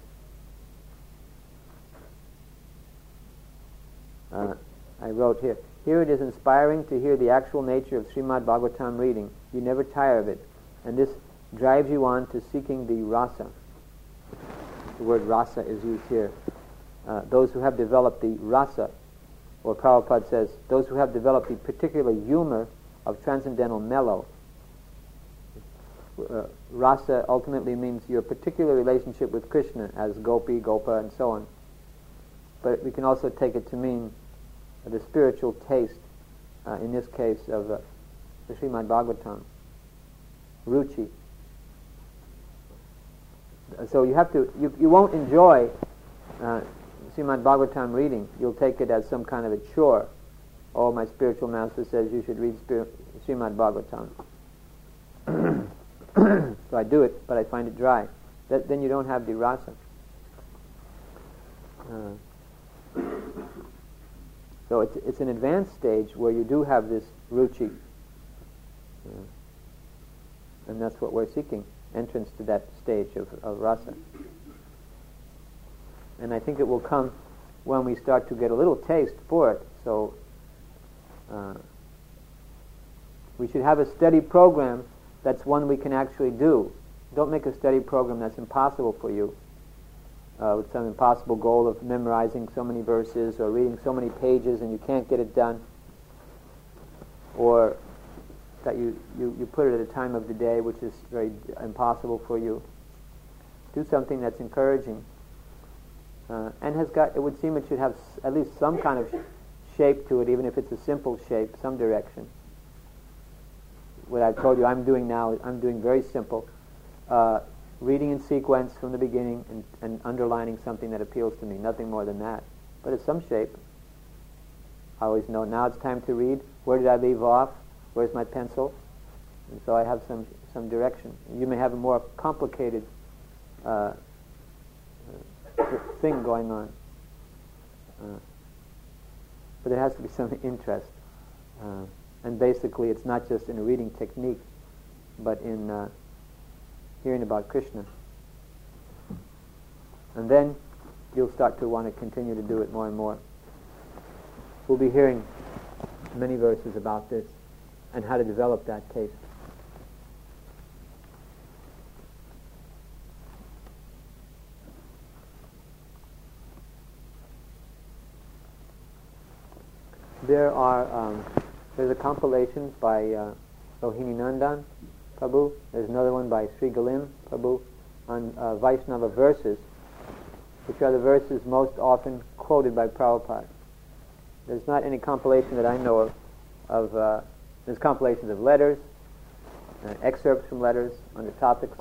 Uh, I wrote here, here it is inspiring to hear the actual nature of Srimad Bhagavatam reading. You never tire of it, and this drives you on to seeking the rasa. The word rasa is used here. Uh, those who have developed the rasa, or Prabhupada says, those who have developed the particular humor of transcendental mellow. Uh, rasa ultimately means your particular relationship with Krishna as Gopi, Gopa, and so on. But we can also take it to mean uh, the spiritual taste, uh, in this case of uh, the Srimad Bhagavatam, ruchi. So you have to, you, you won't enjoy uh, Srimad Bhagavatam reading. You'll take it as some kind of a chore. Oh, my spiritual master says you should read Spir- Srimad Bhagavatam. So I do it, but I find it dry. That, then you don't have the rasa. Uh, so it's, it's an advanced stage where you do have this ruchi. Uh, and that's what we're seeking, entrance to that stage of, of rasa. And I think it will come when we start to get a little taste for it. So uh, we should have a steady program that's one we can actually do. Don't make a steady program that's impossible for you, uh, with some impossible goal of memorizing so many verses or reading so many pages and you can't get it done. Or that you, you, you put it at a time of the day which is very impossible for you. Do something that's encouraging. Uh, and has got, it would seem it should have s- at least some kind of sh- shape to it, even if it's a simple shape, some direction. What I've told you I'm doing now, I'm doing very simple. Uh, reading in sequence from the beginning and, and underlining something that appeals to me, nothing more than that. But it's some shape. I always know, now it's time to read. Where did I leave off? Where's my pencil? And so I have some some direction. You may have a more complicated uh, uh, thing going on. Uh, but there has to be some interest. Uh, and basically it's not just in a reading technique, but in uh, hearing about Krishna. And then you'll start to want to continue to do it more and more. We'll be hearing many verses about this and how to develop that taste. There are um, there's a compilation by uh, Rohini Nandan Prabhu. There's another one by Sri Galim Prabhu on uh, Vaishnava verses, which are the verses most often quoted by Prabhupada. There's not any compilation that I know of. of uh, there's compilations of letters, uh, excerpts from letters on the topics.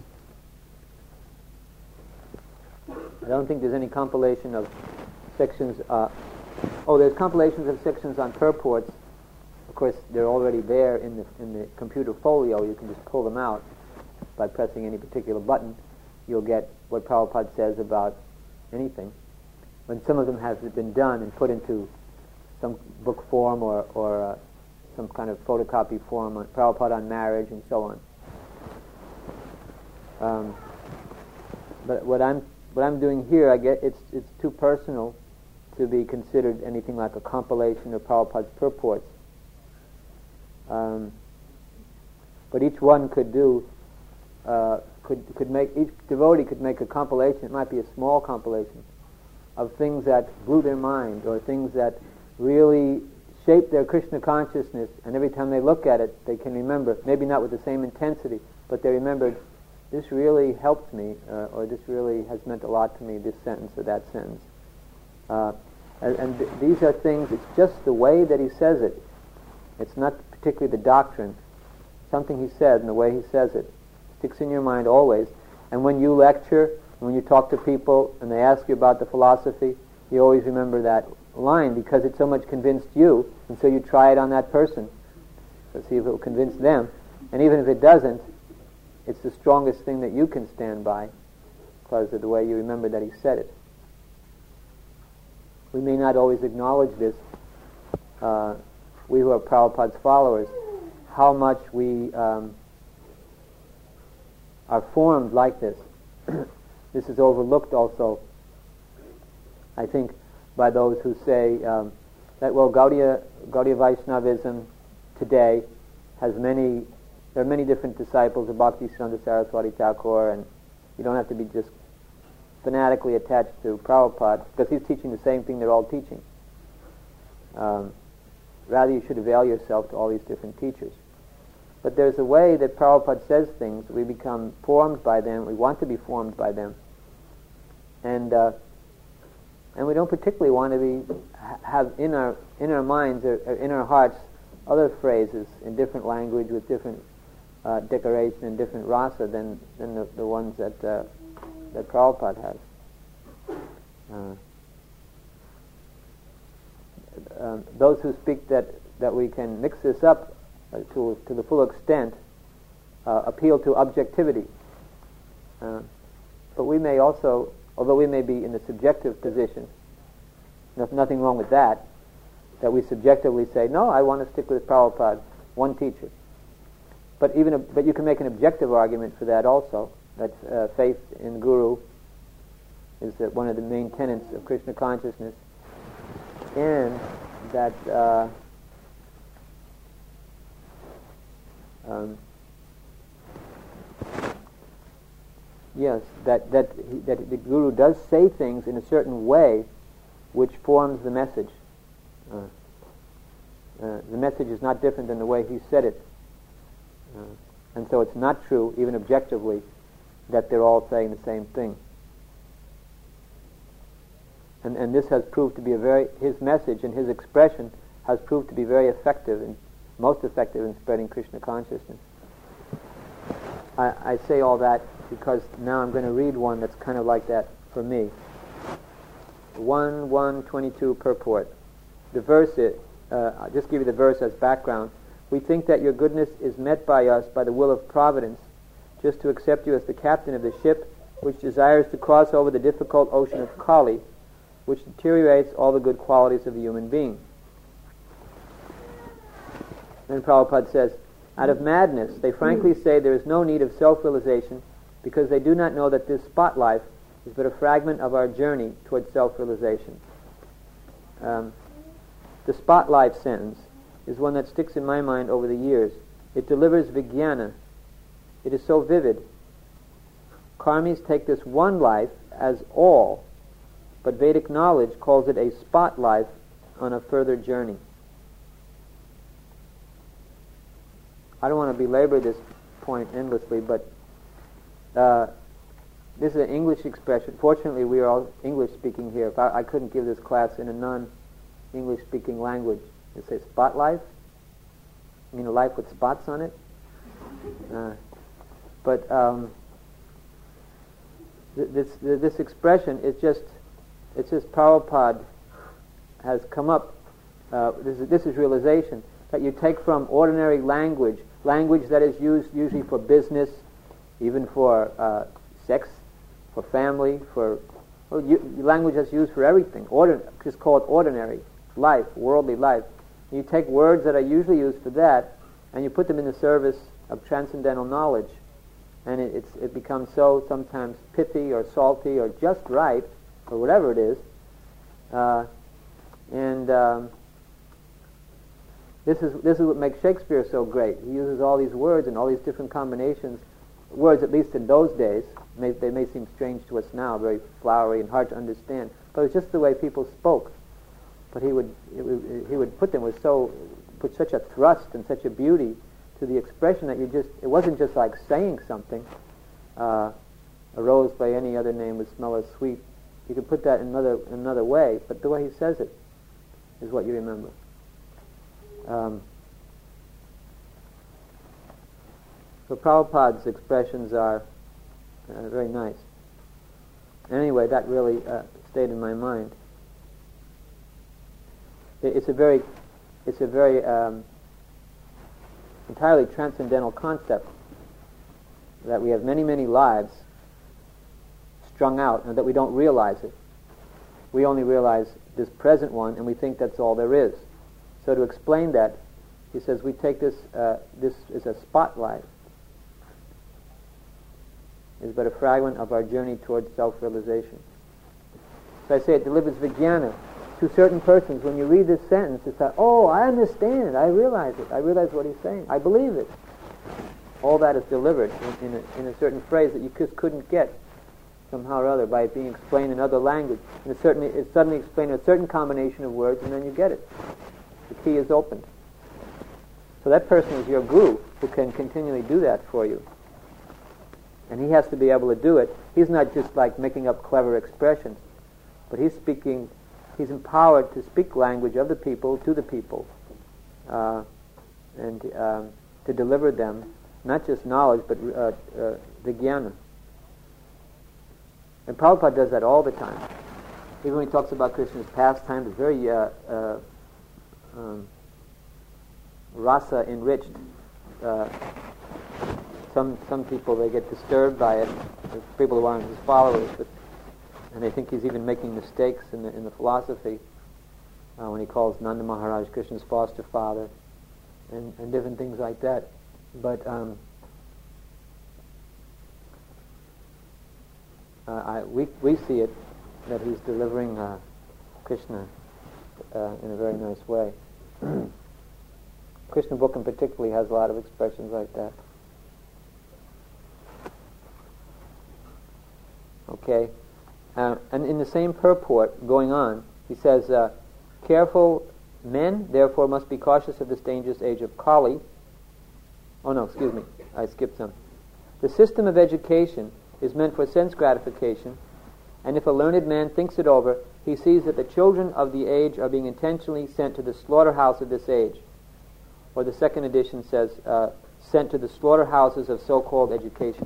I don't think there's any compilation of sections. Uh, oh, there's compilations of sections on purports. Of course, they're already there in the in the computer folio. You can just pull them out by pressing any particular button. You'll get what Prabhupada says about anything. When some of them have been done and put into some book form or or uh, some kind of photocopy form, on Prabhupada on marriage and so on. Um, but what I'm what I'm doing here, I get it's it's too personal to be considered anything like a compilation of Prabhupada's purports. Um, but each one could do uh, could could make each devotee could make a compilation. It might be a small compilation of things that blew their mind or things that really shape their Krishna consciousness, and every time they look at it, they can remember, maybe not with the same intensity, but they remembered, this really helped me, uh, or this really has meant a lot to me, this sentence or that sentence. Uh, and and th- these are things, it's just the way that he says it. It's not particularly the doctrine. Something he said and the way he says it sticks in your mind always. And when you lecture, when you talk to people and they ask you about the philosophy, you always remember that line because it so much convinced you, and so you try it on that person to see if it will convince them. And even if it doesn't, it's the strongest thing that you can stand by because of the way you remember that he said it. We may not always acknowledge this, uh, we who are Prabhupada's followers, how much we um, are formed like this. This is overlooked also, I think, by those who say um, that, well, Gaudiya, Gaudiya Vaishnavism today has many, there are many different disciples of Bhaktisiddhanta Saraswati Thakur, and you don't have to be just fanatically attached to Prabhupada, because he's teaching the same thing they're all teaching. Um, rather, you should avail yourself to all these different teachers. But there's a way that Prabhupada says things, we become formed by them, we want to be formed by them, and uh, and we don't particularly want to be have in our in our minds or, or in our hearts other phrases in different language with different uh, decoration and different rasa than than the, the ones that uh, that Prabhupada has. Uh, um, those who speak that that we can mix this up uh, to to the full extent uh, appeal to objectivity, uh, but we may also. Although we may be in the subjective position, there's nothing wrong with that, that we subjectively say, no, I want to stick with Prabhupada, one teacher. But even a, but you can make an objective argument for that also, that uh, faith in Guru is that one of the main tenets of Krishna consciousness, and that uh, um, Yes, that that he, that the Guru does say things in a certain way, which forms the message. Uh, uh, the message is not different than the way he said it, uh, and so it's not true, even objectively, that they're all saying the same thing. And and this has proved to be a very his message and his expression has proved to be very effective and most effective in spreading Krishna consciousness. I, I say all that because now I'm going to read one that's kind of like that for me. one one twenty-two purport. The verse, is, uh, I'll just give you the verse as background. We think that your goodness is met by us by the will of providence, just to accept you as the captain of the ship which desires to cross over the difficult ocean of Kali, which deteriorates all the good qualities of a human being. Then Prabhupada says, out of madness, they frankly say there is no need of self-realization because they do not know that this spot life is but a fragment of our journey towards self-realization. Um, the spot life sentence is one that sticks in my mind over the years. It delivers vijnana. It is so vivid. Karmis take this one life as all, but Vedic knowledge calls it a spot life on a further journey. I don't want to belabor this point endlessly, but uh, this is an English expression. Fortunately, we are all English-speaking here. If I, I couldn't give this class in a non-English-speaking language. You say spot life? You mean a life with spots on it? Uh, but um, th- this th- this expression is just, it's just Prabhupada has come up, uh, this is, this is realization, that you take from ordinary language, language that is used usually for business, even for uh, sex, for family, for well, you, language that's used for everything. Ordin- just call it ordinary life, worldly life. You take words that are usually used for that, and you put them in the service of transcendental knowledge, and it, it's, it becomes so sometimes pithy or salty or just right, or whatever it is. Uh, and um, This is this is what makes Shakespeare so great. He uses all these words and all these different combinations. Words, at least in those days, may, they may seem strange to us now, very flowery and hard to understand. But it's just the way people spoke. But he would, it would he would put them with so put such a thrust and such a beauty to the expression that you just it wasn't just like saying something. Uh, a rose by any other name would smell as sweet. You could put that in another another way, but the way he says it is what you remember. Um, so Prabhupada's expressions are uh, very nice. Anyway, that really uh, stayed in my mind. It, it's a very, it's a very um, entirely transcendental concept that we have many, many lives strung out, and that we don't realize it. We only realize this present one, and we think that's all there is. So to explain that, he says we take this uh, this is a spotlight. Is but a fragment of our journey towards self-realization. So I say it delivers vijnana to certain persons. When you read this sentence, it's like, oh, I understand it. I realize it. I realize what he's saying. I believe it. All that is delivered in, in, a, in a certain phrase that you just couldn't get somehow or other by it being explained in other language. And it's, certainly, it's suddenly explained in a certain combination of words, and then you get it. The key is opened. So that person is your guru who can continually do that for you. And he has to be able to do it. He's not just like making up clever expressions, but he's speaking, he's empowered to speak language of the people to the people, uh, and um, to deliver them not just knowledge, but uh, uh, vijnana. And Prabhupada does that all the time. Even when he talks about Krishna's pastimes, it's very uh, uh, um, rasa enriched. Uh, some some people, they get disturbed by it. There's people who aren't his followers, but and they think he's even making mistakes in the in the philosophy uh, when he calls Nanda Maharaj Krishna's foster father, and, and different things like that. But um, uh, I, we we see it that he's delivering uh, Krishna uh, in a very nice way. Krishna book in particular has a lot of expressions like that. Okay, uh, and in the same purport, going on, he says, uh, careful men, therefore, must be cautious of this dangerous age of Kali. Oh no, excuse me, I skipped some. The system of education is meant for sense gratification, and if a learned man thinks it over, he sees that the children of the age are being intentionally sent to the slaughterhouse of this age. Or the second edition says, uh, sent to the slaughterhouses of so-called education.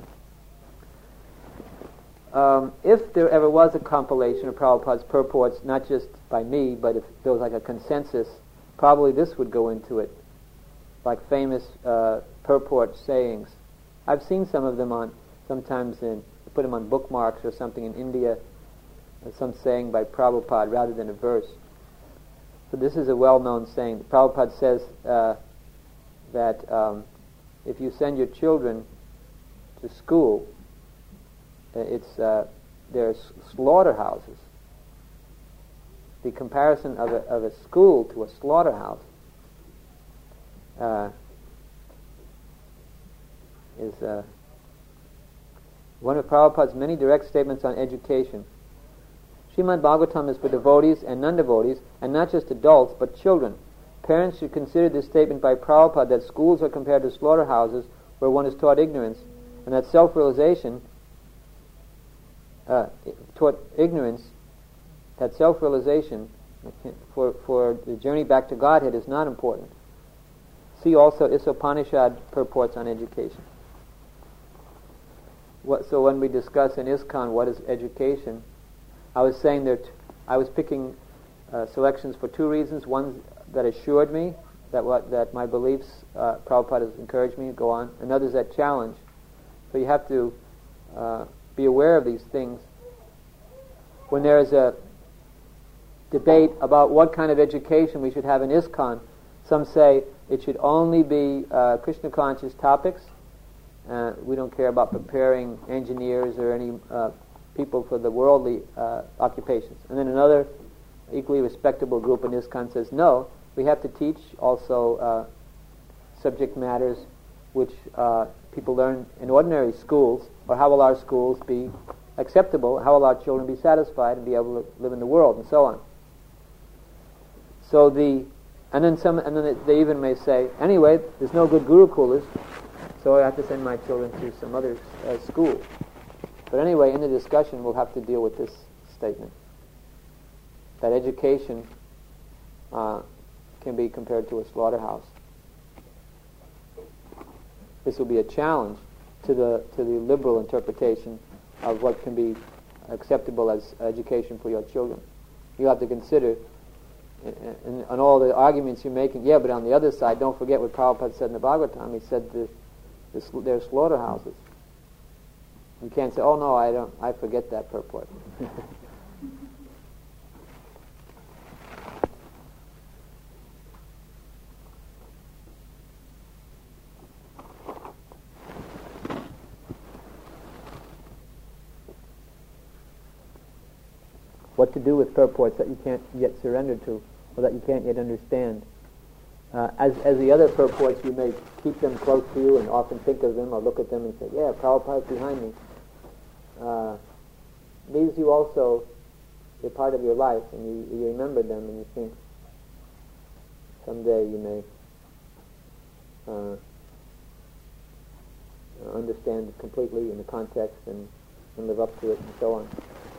Um, if there ever was a compilation of Prabhupada's purports, not just by me, but if there was like a consensus, probably this would go into it, like famous uh, purport sayings. I've seen some of them on, sometimes in put them on bookmarks or something in India, uh, some saying by Prabhupada rather than a verse. So this is a well-known saying. Prabhupada says uh, that um, if you send your children to school, uh, it's uh, there's slaughterhouses. The comparison of a, of a school to a slaughterhouse uh, is uh, one of Prabhupada's many direct statements on education. Srimad Bhagavatam is for devotees and non-devotees, and not just adults, but children. Parents should consider this statement by Prabhupada that schools are compared to slaughterhouses where one is taught ignorance, and that self-realization, uh, taught ignorance, that self-realization for, for the journey back to Godhead is not important. See also Isopanishad purports on education. What, so when we discuss in ISKCON what is education, I was saying that I was picking uh, selections for two reasons. One that assured me that what that my beliefs, uh, Prabhupada has encouraged me to go on, and others that challenge. So you have to uh, be aware of these things. When there is a debate about what kind of education we should have in ISKCON, some say it should only be uh, Krishna conscious topics. Uh, we don't care about preparing engineers or any uh, people for the worldly uh, occupations. And then another equally respectable group in ISKCON says, no, we have to teach also uh, subject matters which uh, people learn in ordinary schools, or how will our schools be acceptable, how will our children be satisfied and be able to live in the world, and so on. So the, and then some, and then they even may say, anyway, there's no good gurukulas, so I have to send my children to some other uh, school. But anyway, in the discussion, we'll have to deal with this statement, that education uh, can be compared to a slaughterhouse. This will be a challenge to the to the liberal interpretation of what can be acceptable as education for your children. You have to consider, and on all the arguments you're making, yeah, but on the other side, don't forget what Prabhupada said in the Bhagavatam. He said the, the, they're slaughterhouses. You can't say, oh no, I don't, I forget that purport. What to do with purports that you can't yet surrender to, or that you can't yet understand. Uh, as as the other purports, you may keep them close to you and often think of them or look at them and say, yeah, Prabhupada's behind me. Uh, these you also, they're part of your life, and you, you remember them, and you think, someday you may uh, understand it completely in the context and, and live up to it, and so on.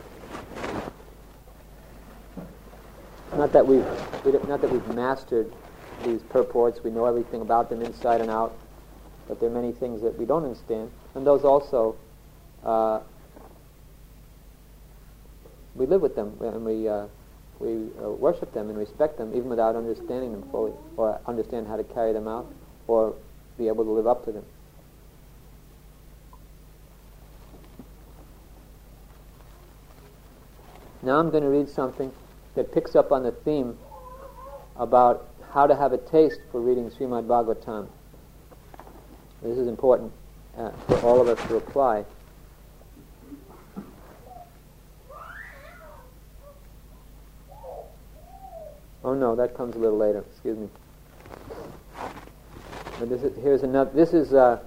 Not that we've, we not that we've mastered these purports, we know everything about them inside and out, but there are many things that we don't understand, and those also, uh, we live with them, and we uh, we uh, worship them and respect them, even without understanding them fully, or understand how to carry them out, or be able to live up to them. Now I'm going to read something that picks up on the theme about how to have a taste for reading Srimad Bhagavatam. This is important uh, for all of us to apply. Oh no, that comes a little later. Excuse me. But this is, here's another. This is. Uh,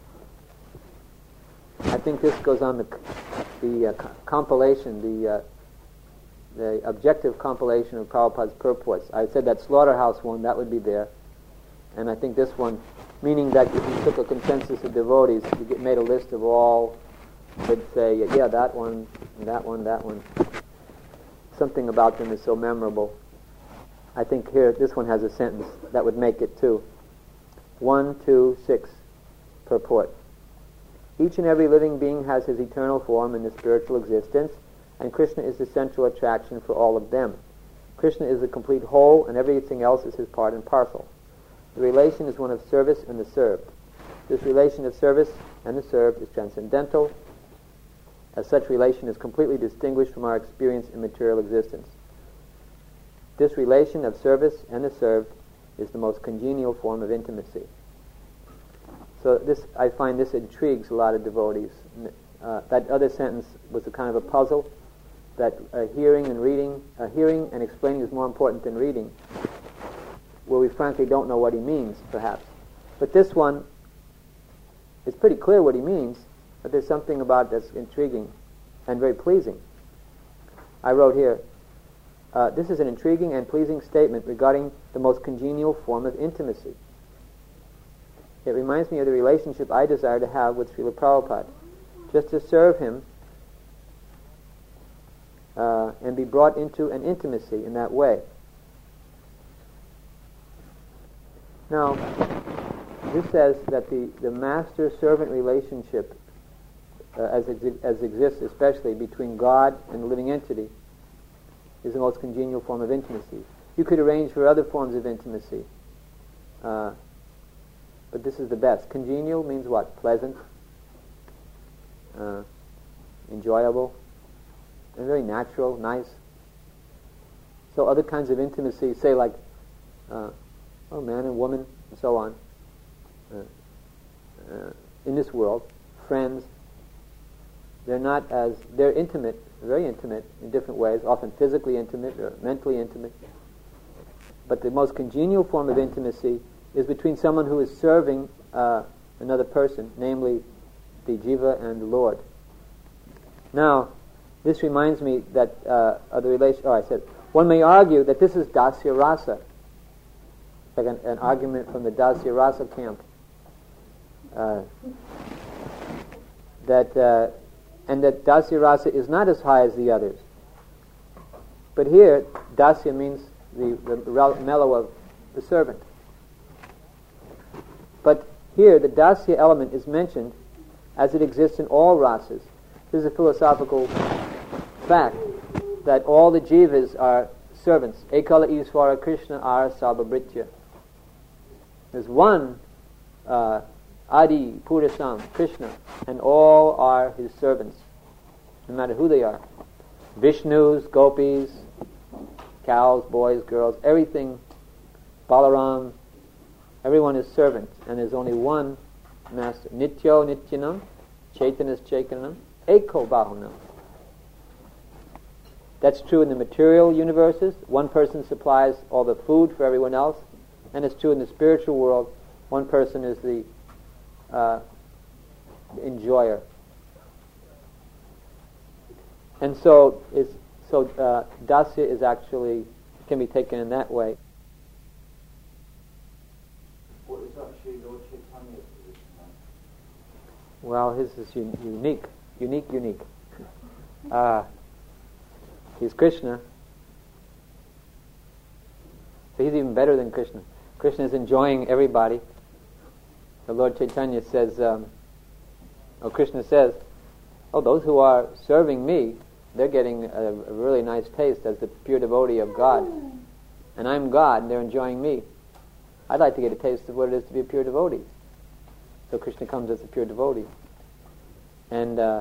I think this goes on the the uh, co- compilation, the. Uh, the objective compilation of Prabhupada's purports. I said that slaughterhouse one, that would be there. And I think this one, meaning that if you took a consensus of devotees, you get, made a list of all, they'd say, yeah, that one, that one, that one. Something about them is so memorable. I think here, this one has a sentence that would make it too. One, two, six, purport. Each and every living being has his eternal form in the spiritual existence, and Krishna is the central attraction for all of them. Krishna is the complete whole, and everything else is his part and parcel. The relation is one of service and the served. This relation of service and the served is transcendental, as such relation is completely distinguished from our experience in material existence. This relation of service and the served is the most congenial form of intimacy. So this, I find this intrigues a lot of devotees. Uh, that other sentence was a kind of a puzzle, that uh, hearing and reading, uh, hearing and explaining is more important than reading, where we frankly don't know what he means, perhaps. But this one, it's pretty clear what he means, but there's something about it that's intriguing and very pleasing. I wrote here, uh, this is an intriguing and pleasing statement regarding the most congenial form of intimacy. It reminds me of the relationship I desire to have with Srila Prabhupada, just to serve him uh, and be brought into an intimacy in that way. Now, this says that the, the master-servant relationship uh, as, exi- as exists especially between God and the living entity is the most congenial form of intimacy. You could arrange for other forms of intimacy, uh, but this is the best. Congenial means what? Pleasant, uh, enjoyable, and very natural, nice. So other kinds of intimacy, say like uh, oh, man and woman, and so on, uh, uh, in this world, friends, they're not as, they're intimate, very intimate in different ways, often physically intimate or mentally intimate. But the most congenial form of intimacy is between someone who is serving uh, another person, namely the jiva and the Lord. Now, this reminds me that uh, of the relation, oh, I said, one may argue that this is dasya rasa, like an, an argument from the dasya rasa camp. Uh, that uh, and that dasya rasa is not as high as the others. But here, dasya means the, the mellow of the servant. But here, the dasya element is mentioned as it exists in all rasas. This is a philosophical fact that all the jivas are servants. Ekala Isvara Krishna Ara Sabhabritya. There's one uh, Adi Purusam, Krishna, and all are his servants, no matter who they are. Vishnus, gopis, cows, boys, girls, everything, Balaram, everyone is servant, and there's only one master. Nityo Nityanam, Chaitanas Chaitanam, Eko Bahunam. That's true in the material universes. One person supplies all the food for everyone else, and it's true in the spiritual world. One person is the uh, enjoyer. And so, is, so uh, dasya is actually, can be taken in that way. What is actually Lord Chaitanya's position then? Well, his is un- unique, unique, unique. Uh, he's Krishna. So he's even better than Krishna. Krishna is enjoying everybody. The Lord Chaitanya says, um, oh, Krishna says, oh, those who are serving me, they're getting a, a really nice taste as the pure devotee of God. And I'm God, and they're enjoying me. I'd like to get a taste of what it is to be a pure devotee. So Krishna comes as a pure devotee. And uh,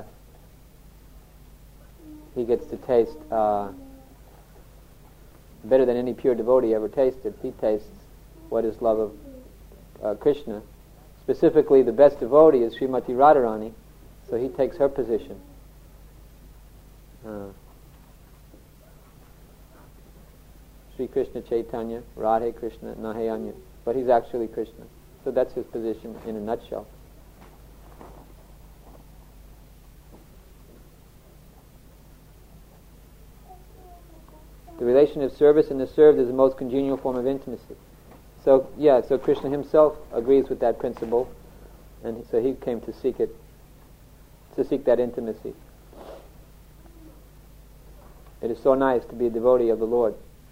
he gets to taste uh, better than any pure devotee ever tasted. He tastes what is love of uh, Krishna. Specifically, the best devotee is Srimati Radharani, so he takes her position. Uh, Sri Krishna Chaitanya, Radhe Krishna, Nahe Anya. But he's actually Krishna. So that's his position in a nutshell. The relation of service and the served is the most congenial form of intimacy. So, yeah, so Krishna himself agrees with that principle, and so he came to seek it, to seek that intimacy. It is so nice to be a devotee of the Lord.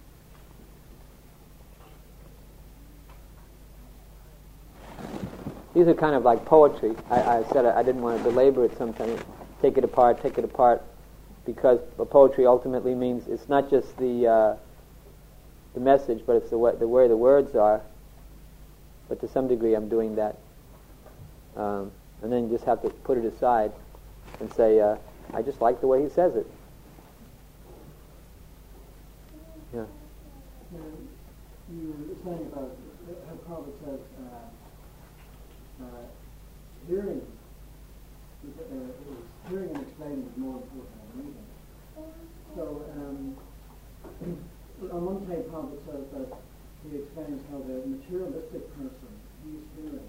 These are kind of like poetry. I, I said I, I didn't want to belabor it sometimes, take it apart, take it apart, because poetry ultimately means it's not just the uh, the message, but it's the way the, where the words are. But to some degree I'm doing that. Um, and then you just have to put it aside and say, uh, I just like the way he says it. Yeah. Uh, you were saying about how Prabhupada says uh, uh, hearing, is, uh, is hearing and explaining is more important than reading. So um, on one page Prabhupada says that he explains how the materialistic person, he's hearing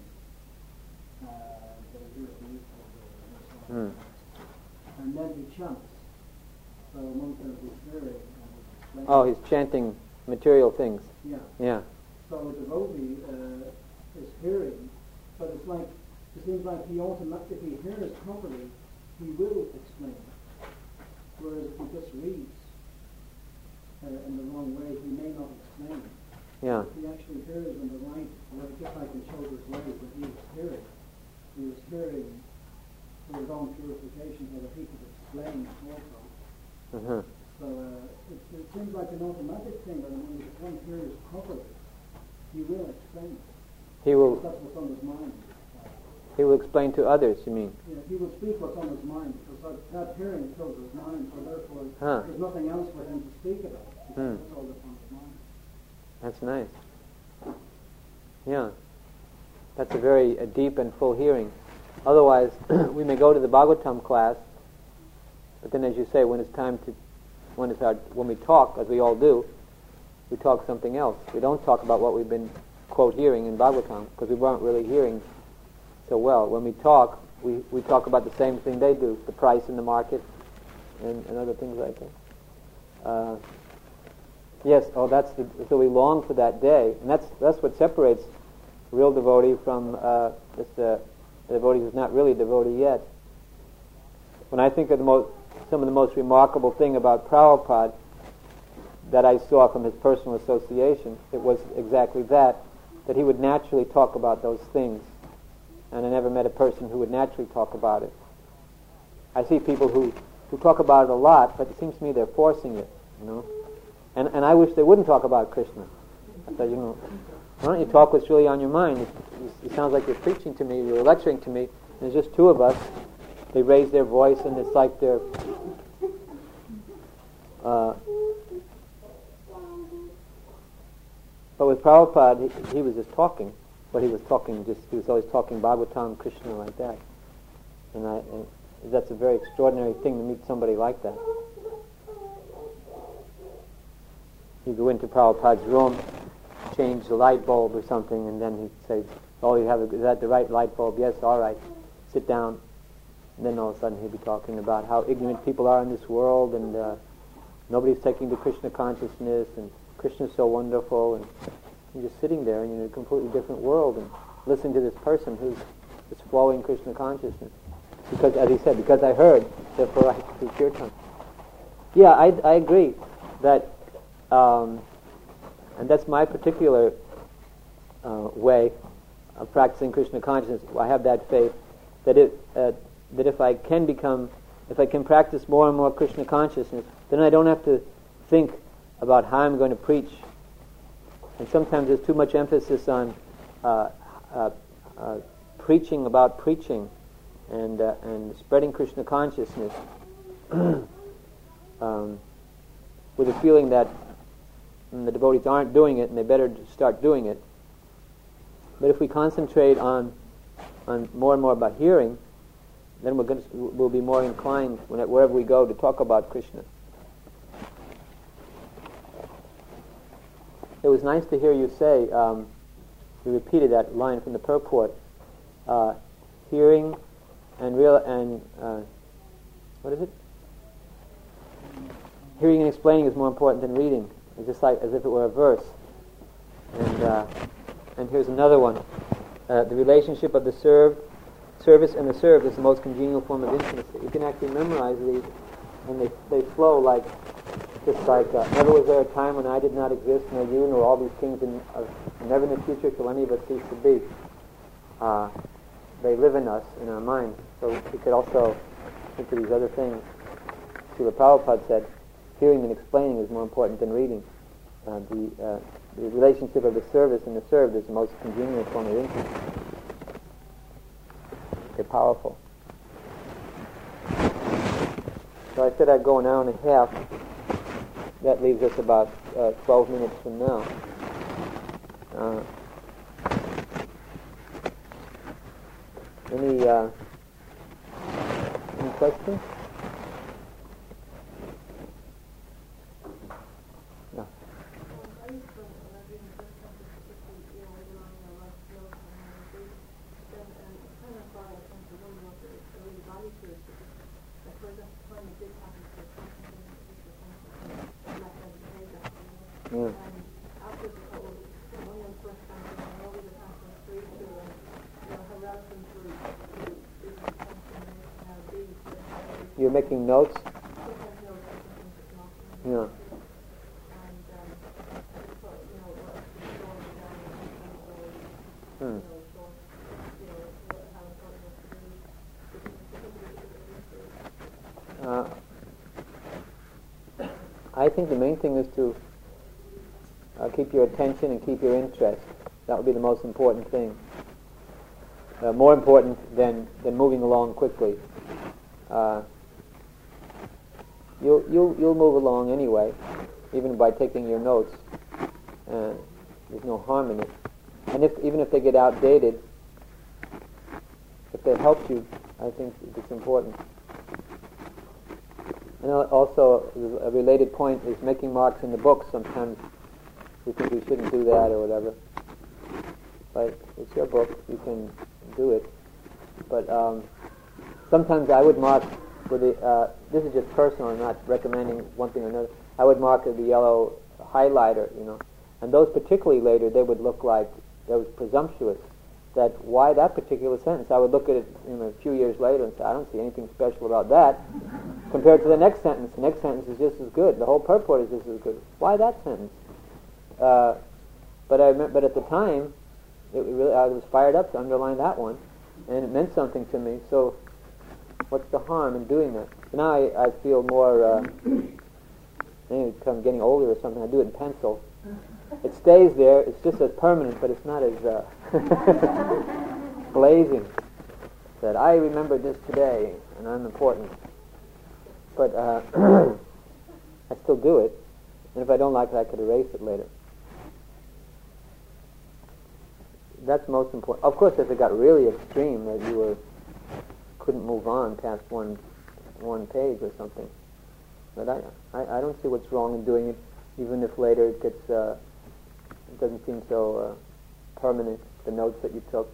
uh, the hears the newspaper or something. Mm. And then he chants. So on one term he's hearing and he's explaining. Oh, he's chanting material things. Yeah. Yeah. So a devotee uh, is hearing, but it's like, it seems like he automatically, if he hears properly, he will explain. Whereas if he just reads uh, in the wrong way, he may not explain. Yeah. If he actually hears in the right way, just like in Children's Way, when he was hearing, he was hearing for his own purification, so that he could explain also. Uh-huh. So uh, it, it seems like an automatic thing, but when one hears properly, he will explain it. He will. That's what's on his mind. He will explain to others. You mean? Yeah, he will speak what's on his mind, because that, that hearing fills his mind, so therefore Huh. there's nothing else for him to speak about, because Hmm. it's all that's on his mind. That's nice. Yeah. That's a very uh, deep and full hearing. Otherwise, we may go to the Bhagavatam class, but then, as you say, when it's time to, when it's our, when we talk, as we all do, we talk something else. We don't talk about what we've been, quote, hearing in Bhagavatam, because we weren't really hearing so well. When we talk, we, we talk about the same thing they do, the price in the market, and, and other things like that. Uh, yes, oh, that's the, so we long for that day, and that's that's what separates a real devotee from uh, just a, a devotee who's not really a devotee yet. When I think of the most, some of the most remarkable thing about Prabhupada that I saw from his personal association, it was exactly that, that he would naturally talk about those things. And I never met a person who would naturally talk about it. I see people who, who talk about it a lot, but it seems to me they're forcing it, you know. And and I wish they wouldn't talk about Krishna. I thought, you know, why don't you talk what's really on your mind? It, it, it sounds like you're preaching to me, you're lecturing to me, and there's just two of us. They raise their voice, and it's like they're... Uh, but with Prabhupada, he, he was just talking. But he was talking, just he was always talking Bhagavatam, Krishna, like that. And, I, and that's a very extraordinary thing to meet somebody like that. You go into Prabhupada's room, change the light bulb or something, and then he'd say, oh, you have a, is that the right light bulb? Yes, all right. Sit down. And then all of a sudden he'd be talking about how ignorant people are in this world, and uh, nobody's taking to Krishna consciousness, and Krishna's so wonderful, and you're just sitting there and you're in a completely different world and listening to this person who's just flowing Krishna consciousness. Because, as he said, because I heard, therefore I speak kirtan. Yeah, I, I agree that, um, and that's my particular uh, way of practicing Krishna consciousness. I have that faith that it uh, that if I can become, if I can practice more and more Krishna consciousness, then I don't have to think about how I'm going to preach. And sometimes there's too much emphasis on uh, uh, uh, preaching about preaching and uh, and spreading Krishna consciousness um, with a feeling that mm, the devotees aren't doing it and they better start doing it. But if we concentrate on on more and more about hearing, then we're going to, we'll be more inclined when, wherever we go to talk about Krishna. It was nice to hear you say, um, you repeated that line from the purport, uh, hearing and real and uh, what is it? Hearing and explaining is more important than reading. It's just like as if it were a verse. And uh, and here's another one: uh, the relationship of the served, service and the served is the most congenial form of intimacy. You can actually memorize these, and they they flow like. Just like, uh, never was there a time when I did not exist, nor you, nor all these kings, in, uh, never in the future shall any of us cease to be. Uh, they live in us, in our mind. So we could also think of these other things. Srila Prabhupada said, hearing and explaining is more important than reading. Uh, the, uh, the relationship of the service and the served is the most congenial form of intimacy. They're powerful. So I said I'd go an hour and a half. That leaves us about uh, twelve minutes from now. Uh, any uh, any questions? No. Yeah. You're making notes? Yeah. Hmm. Uh, I think the main thing is to uh, keep your attention and keep your interest. That would be the most important thing. Uh, more important than, than moving along quickly. Uh, you'll, you'll, you'll move along anyway, even by taking your notes. Uh, there's no harm in it. And if, even if they get outdated, if they help you, I think it's important. And also, a related point is making marks in the books. Sometimes we think we shouldn't do that or whatever. But it's your book, you can do it. But um, sometimes I would mark with the, uh, this is just personal, I'm not recommending one thing or another, I would mark with the yellow highlighter, you know. And those particularly later, they would look like, they was presumptuous. That why that particular sentence? I would look at it you know, a few years later and say, I don't see anything special about that. Compared to the next sentence, the next sentence is just as good. The whole purport is just as good. Why that sentence? Uh, but I remember, but at the time, it really I was fired up to underline that one, and it meant something to me. So, what's the harm in doing that? So now I, I feel more. Uh, maybe I'm getting older or something. I do it in pencil. It stays there. It's just as permanent, but it's not as uh, blazing. That I remembered this today, and I'm important. But uh, I still do it, and if I don't like it, I could erase it later. That's most important. Of course, if it got really extreme, that you were couldn't move on past one one page or something. But I I, I don't see what's wrong in doing it, even if later it gets uh, it doesn't seem so uh, permanent. The notes that you took.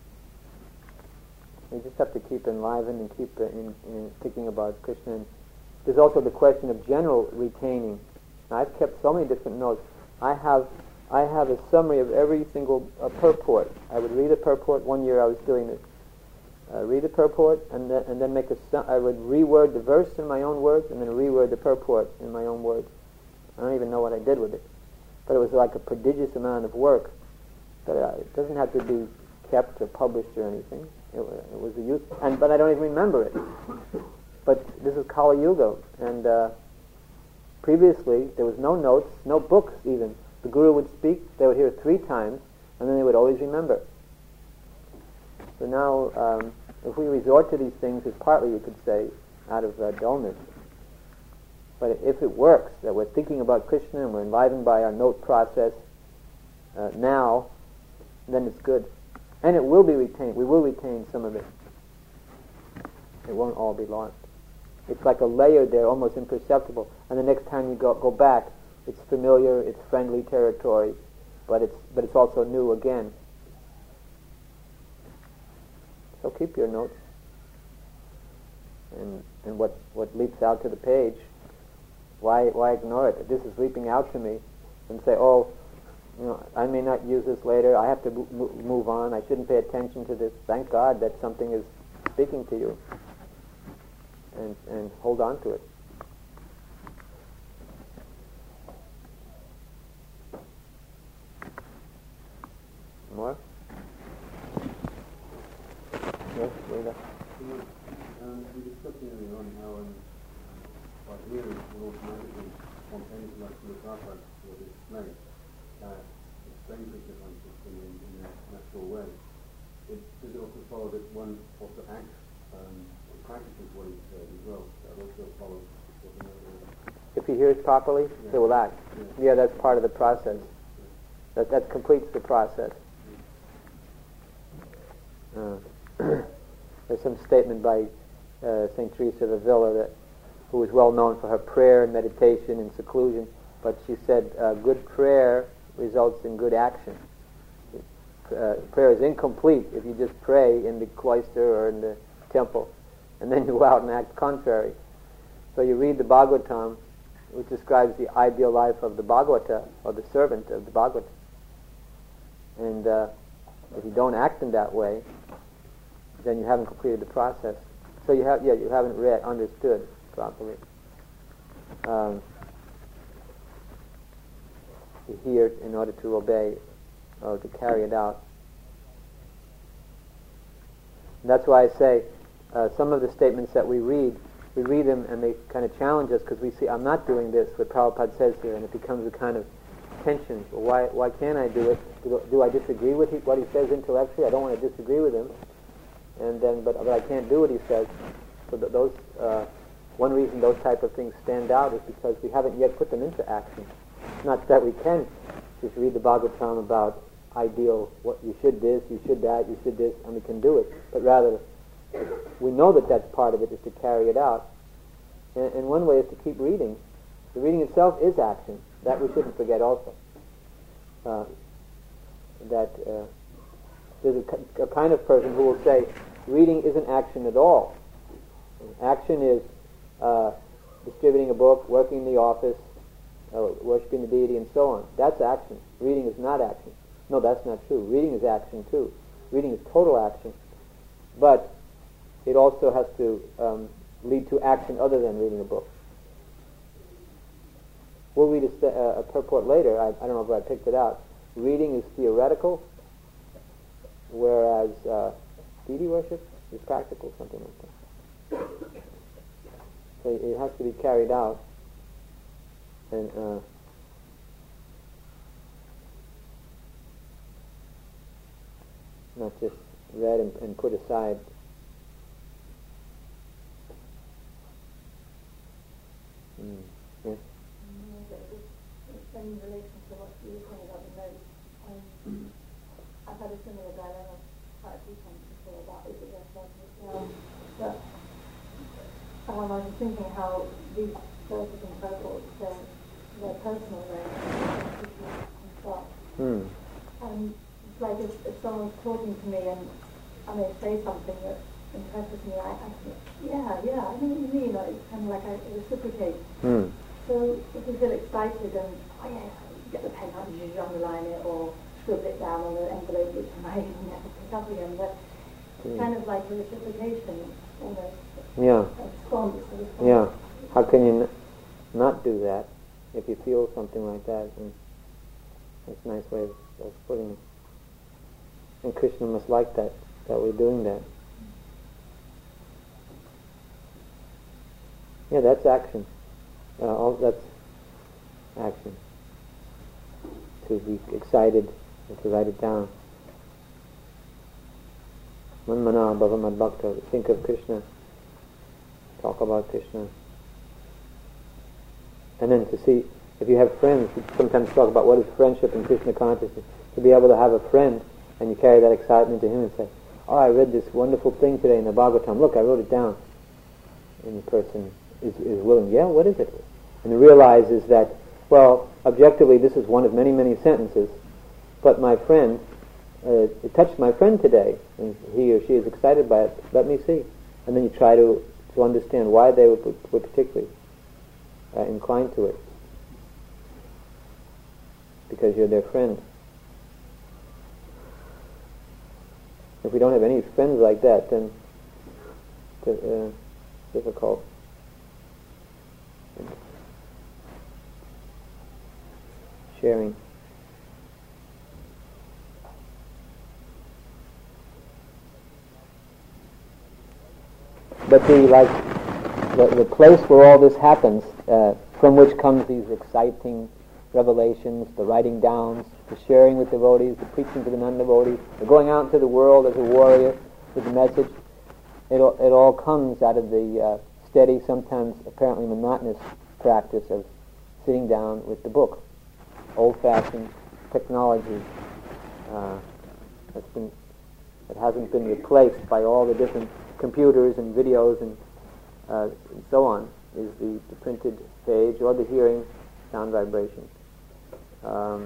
You just have to keep enlivened and keep uh, in, in thinking about Krishna. And there's also the question of general retaining. Now, I've kept so many different notes. I have I have a summary of every single uh, purport. I would read a purport. One year I was doing this. Uh, read a purport and then and then make a. Su- I would reword the verse in my own words and then reword the purport in my own words. I don't even know what I did with it, but it was like a prodigious amount of work. But uh, it doesn't have to be kept or published or anything. It, it was a use, and but I don't even remember it. But this is Kali Yuga, and uh, previously there was no notes, no books even. The Guru would speak, they would hear it three times, and then they would always remember. So now, um, if we resort to these things, it's partly, you could say, out of uh, dullness. But if it works, that we're thinking about Krishna and we're enlivened by our note process uh, now, then it's good. And it will be retained. We will retain some of it. It won't all be lost. It's like a layer there, almost imperceptible. And the next time you go go back, it's familiar, it's friendly territory, but it's but it's also new again. So keep your notes. And and what, what leaps out to the page, why why ignore it? If this is leaping out to me, and say, oh, you know, I may not use this later, I have to mo- move on, I shouldn't pay attention to this. Thank God that something is speaking to you. And and hold on to it. More? Yes, Rita. Um, we discussed earlier on how um, our hearing will automatically, spontaneously, like to look up at or display, uh, explain Krishna consciousness in, in a natural way. It, does it also follow that one also acts um, practices what he said as well. That also follows. If he hears properly, Yeah. he will act. Yeah. Yeah, that's part of the process. That that completes the process. Uh, there's some statement by uh, Saint Teresa of Avila, that, who was well known for her prayer and meditation and seclusion, but she said uh, good prayer results in good action. Uh, prayer is incomplete if you just pray in the cloister or in the temple, and then you go out and act contrary. So you read the Bhagavatam, which describes the ideal life of the Bhagavata, or the servant of the Bhagavata. And uh, if you don't act in that way, then you haven't completed the process. So you have, yeah, you haven't read, understood properly. Um, you hear in order to obey or to carry it out. And that's why I say uh, some of the statements that we read, we read them and they kind of challenge us, because we see, I'm not doing this, what Prabhupada says here, and it becomes a kind of tension. Well, why why can't I do it? Do, do I disagree with he, what he says intellectually? I don't want to disagree with him, and then but, but I can't do what he says. So that those uh, one reason those type of things stand out is because we haven't yet put them into action. Not that we can just read the Bhagavatam about ideal, what you should this, you should that, you should this, and we can do it. But rather, we know that that's part of it, is to carry it out. And, and one way is to keep reading. The reading itself is action. That we shouldn't forget also. Uh, that uh, there's a, a kind of person who will say, reading isn't action at all. Action is uh, distributing a book, working in the office, uh, worshiping the deity, and so on. That's action. Reading is not action. No, that's not true. Reading is action too. Reading is total action. But it also has to um, lead to action other than reading a book. We'll read a, st- uh, a purport later. I, I don't know if I picked it out. Reading is theoretical, whereas uh, deity worship is practical, something like that. So it has to be carried out. And uh, not just read and, and put aside. Mm. Yes? In relation to what you were saying about the notes, um, I've had a similar dilemma quite a few times before about is it their fault as well. But um, I was thinking how these verses and purports, they're, they're personal, they're themselves. Mm. And it's like if, if someone's talking to me and, and they say something that impresses me, I, I think, yeah, yeah, I know what you mean. Like, it's kind of like I reciprocate. Mm. So if you feel excited and, oh yeah, get the pen out and you underline it or scribble it down on the envelope which I might never pick up again, but it's Mm. kind of like a reciprocation, almost Yeah. a response. A response. Yeah. How can you n- not do that if you feel something like that? And that's a nice way of, of putting it. And Krishna must like that, that we're doing that. Yeah, that's action. Uh, all that's action. To be excited and to write it down. Manmana bhava mad bhakta. Think of Krishna. Talk about Krishna. And then to see, if you have friends, we sometimes talk about what is friendship in Krishna consciousness. To be able to have a friend and you carry that excitement to him and say, oh, I read this wonderful thing today in the Bhagavatam. Look, I wrote it down. And the person is, is willing, yeah, what is it? And realizes that, well, objectively this is one of many, many sentences, but my friend, uh, it touched my friend today, and he or she is excited by it. Let me see. And then you try to, to understand why they were, were particularly uh, inclined to it. Because you're their friend. If we don't have any friends like that, then it's uh, difficult. Sharing. But the like the, the place where all this happens, uh, from which comes these exciting revelations, the writing downs, the sharing with devotees, the preaching to the non-devotees, the going out into the world as a warrior with the message. it all, it all comes out of the uh, steady, sometimes apparently monotonous practice of sitting down with the book. Old-fashioned technology uh, that's been, that hasn't been replaced by all the different computers and videos and, uh, and so on, is the, the printed page or the hearing sound vibration um,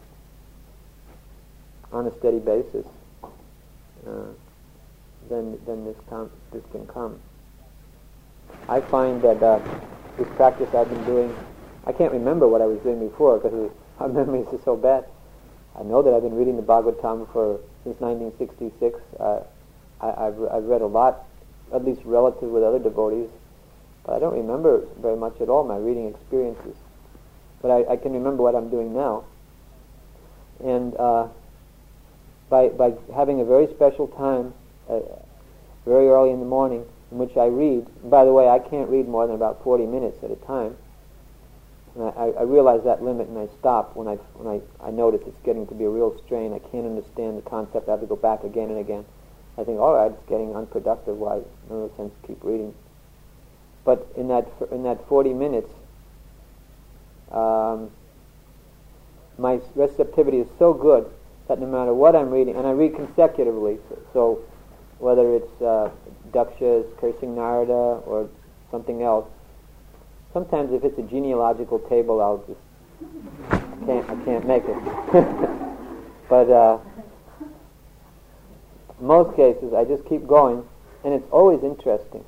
on a steady basis. Uh, then then this com- this can come. I find that uh, this practice I've been doing, I can't remember what I was doing before because my memories are so bad. I know that I've been reading the Bhagavatam for since nineteen sixty-six. Uh, I, I've I've read a lot, at least relative with other devotees, but I don't remember very much at all my reading experiences. But I, I can remember what I'm doing now. And uh, by by having a very special time, uh, very early in the morning, in which I read. And by the way, I can't read more than about forty minutes at a time. And I, I realize that limit, and I stop when I when I, I notice it's getting to be a real strain. I can't understand the concept. I have to go back again and again. I think, all right, it's getting unproductive. Why? No sense to keep reading. But in that in that forty minutes, um, my receptivity is so good that no matter what I'm reading, and I read consecutively, so, so whether it's uh, Daksha's Cursing Narada or something else, sometimes if it's a genealogical table, I'll just I can't I can't make it. But uh, in most cases, I just keep going, and it's always interesting.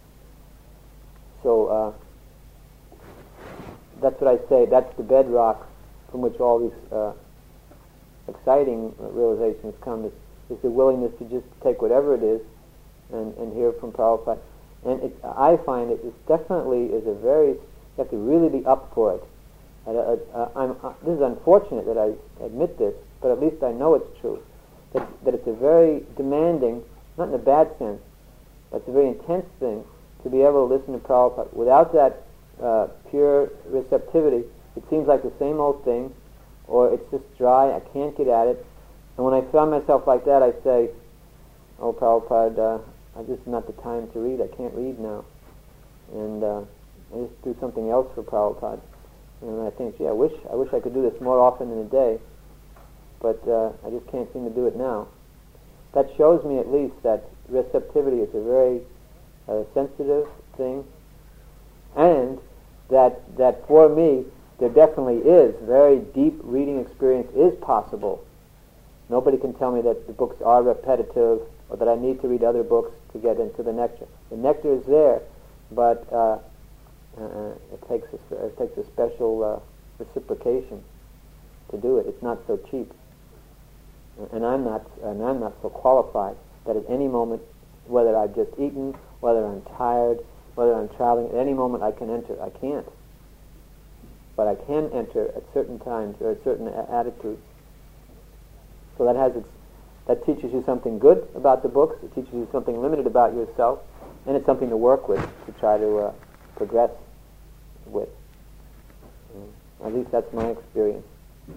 So uh, that's what I say. That's the bedrock from which all these uh, exciting realizations come. Is, is the willingness to just take whatever it is and, and hear from Prabhupada. And it, I find it is definitely is a very, you have to really be up for it. And, uh, uh, I'm, uh, this is unfortunate that I admit this, but at least I know it's true. That, that it's a very demanding, not in a bad sense, but it's a very intense thing to be able to listen to Prabhupada. Without that uh, pure receptivity, it seems like the same old thing, or it's just dry, I can't get at it. And when I find myself like that, I say, oh, Prabhupada, uh, I just not the time to read. I can't read now. And uh, I just do something else for Prabhupada. And I think, gee, I wish I wish I could do this more often in a day, but uh, I just can't seem to do it now. That shows me at least that receptivity is a very uh, sensitive thing, and that that for me, there definitely is very deep reading experience is possible. Nobody can tell me that the books are repetitive or that I need to read other books to get into the nectar. The nectar is there, but uh, uh, it takes a, it takes a special uh, reciprocation to do it. It's not so cheap, and I'm not and I'm not so qualified that at any moment, whether I've just eaten, whether I'm tired, whether I'm traveling, at any moment I can enter. I can't. But I can enter at certain times or at certain a- attitudes. So that has its, that teaches you something good about the books. It teaches you something limited about yourself, and it's something to work with to try to uh, progress with. Mm. At least that's my experience.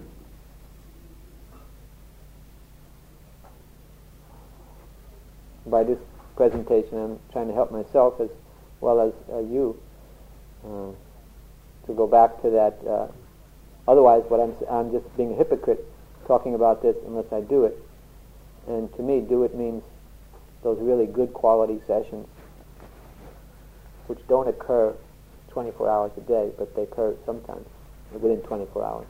By this presentation, I'm trying to help myself as well as uh, you. Uh, to go back to that. Uh, otherwise, what I'm I'm just being a hypocrite talking about this unless I do it. And to me, do it means those really good quality sessions, which don't occur twenty-four hours a day, but they occur sometimes within twenty-four hours.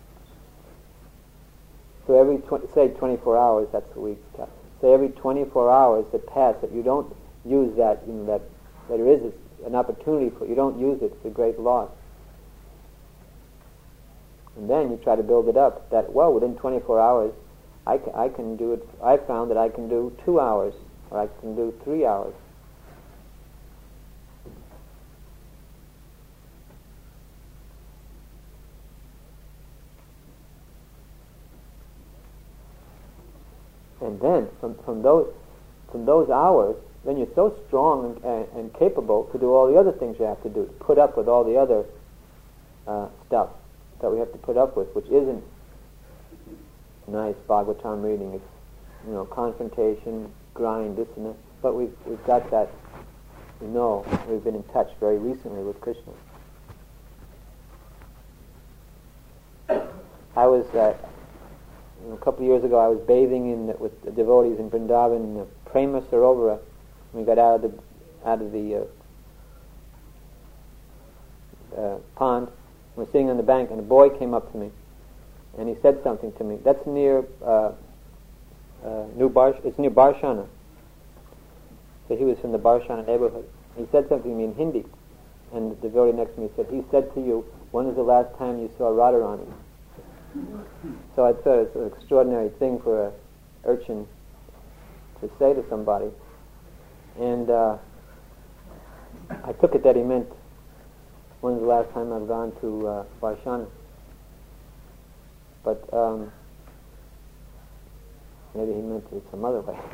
So every tw- say twenty-four hours, that's a week. Say every twenty-four hours that pass that you don't use that, you know, that, that there is an opportunity for you don't use it, it's a great loss. And then you try to build it up. That, well, within twenty-four hours, I can, I can do it. I found that I can do two hours, or I can do three hours. And then, from, from those from those hours, then you're so strong and, and, and capable to do all the other things you have to do, to put up with all the other uh, stuff that we have to put up with, which isn't nice Bhagavatam reading. It's, you know, confrontation, grind, this and that. but we've we've got that. We know we've been in touch very recently with Krishna. I was uh, you know, a couple of years ago. I was bathing in the, with the devotees in Vrindavan in the Prema Sarovara. We got out of the out of the uh, uh, pond. We were sitting on the bank, and a boy came up to me, and he said something to me. That's near uh, uh, New Bar. It's near Barshana. So he was from the Barshana neighborhood. He said something to me in Hindi, and the devotee next to me said, "He said to you, when was the last time you saw Radharani?" So I thought it's an extraordinary thing for a urchin to say to somebody, and uh, I took it that he meant, when's the last time I've gone to uh, Varshana? But um, maybe he meant it some other way.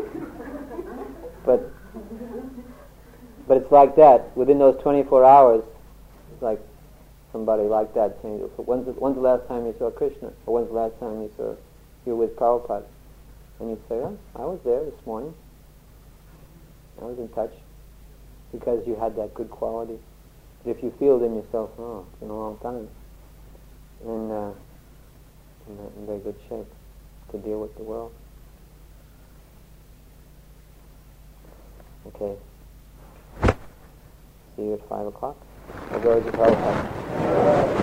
but but it's like that. Within those twenty-four hours, it's like somebody like that saying, so when's the, when's the last time you saw Krishna? Or when's the last time you saw you were with Prabhupada? And you say, oh, I was there this morning. I was in touch. Because you had that good quality. But if you feel it in yourself, oh, it's been a long time, then uh, you're not in very good shape to deal with the world. Okay. See you at five o'clock. I'll go to Prabhupada.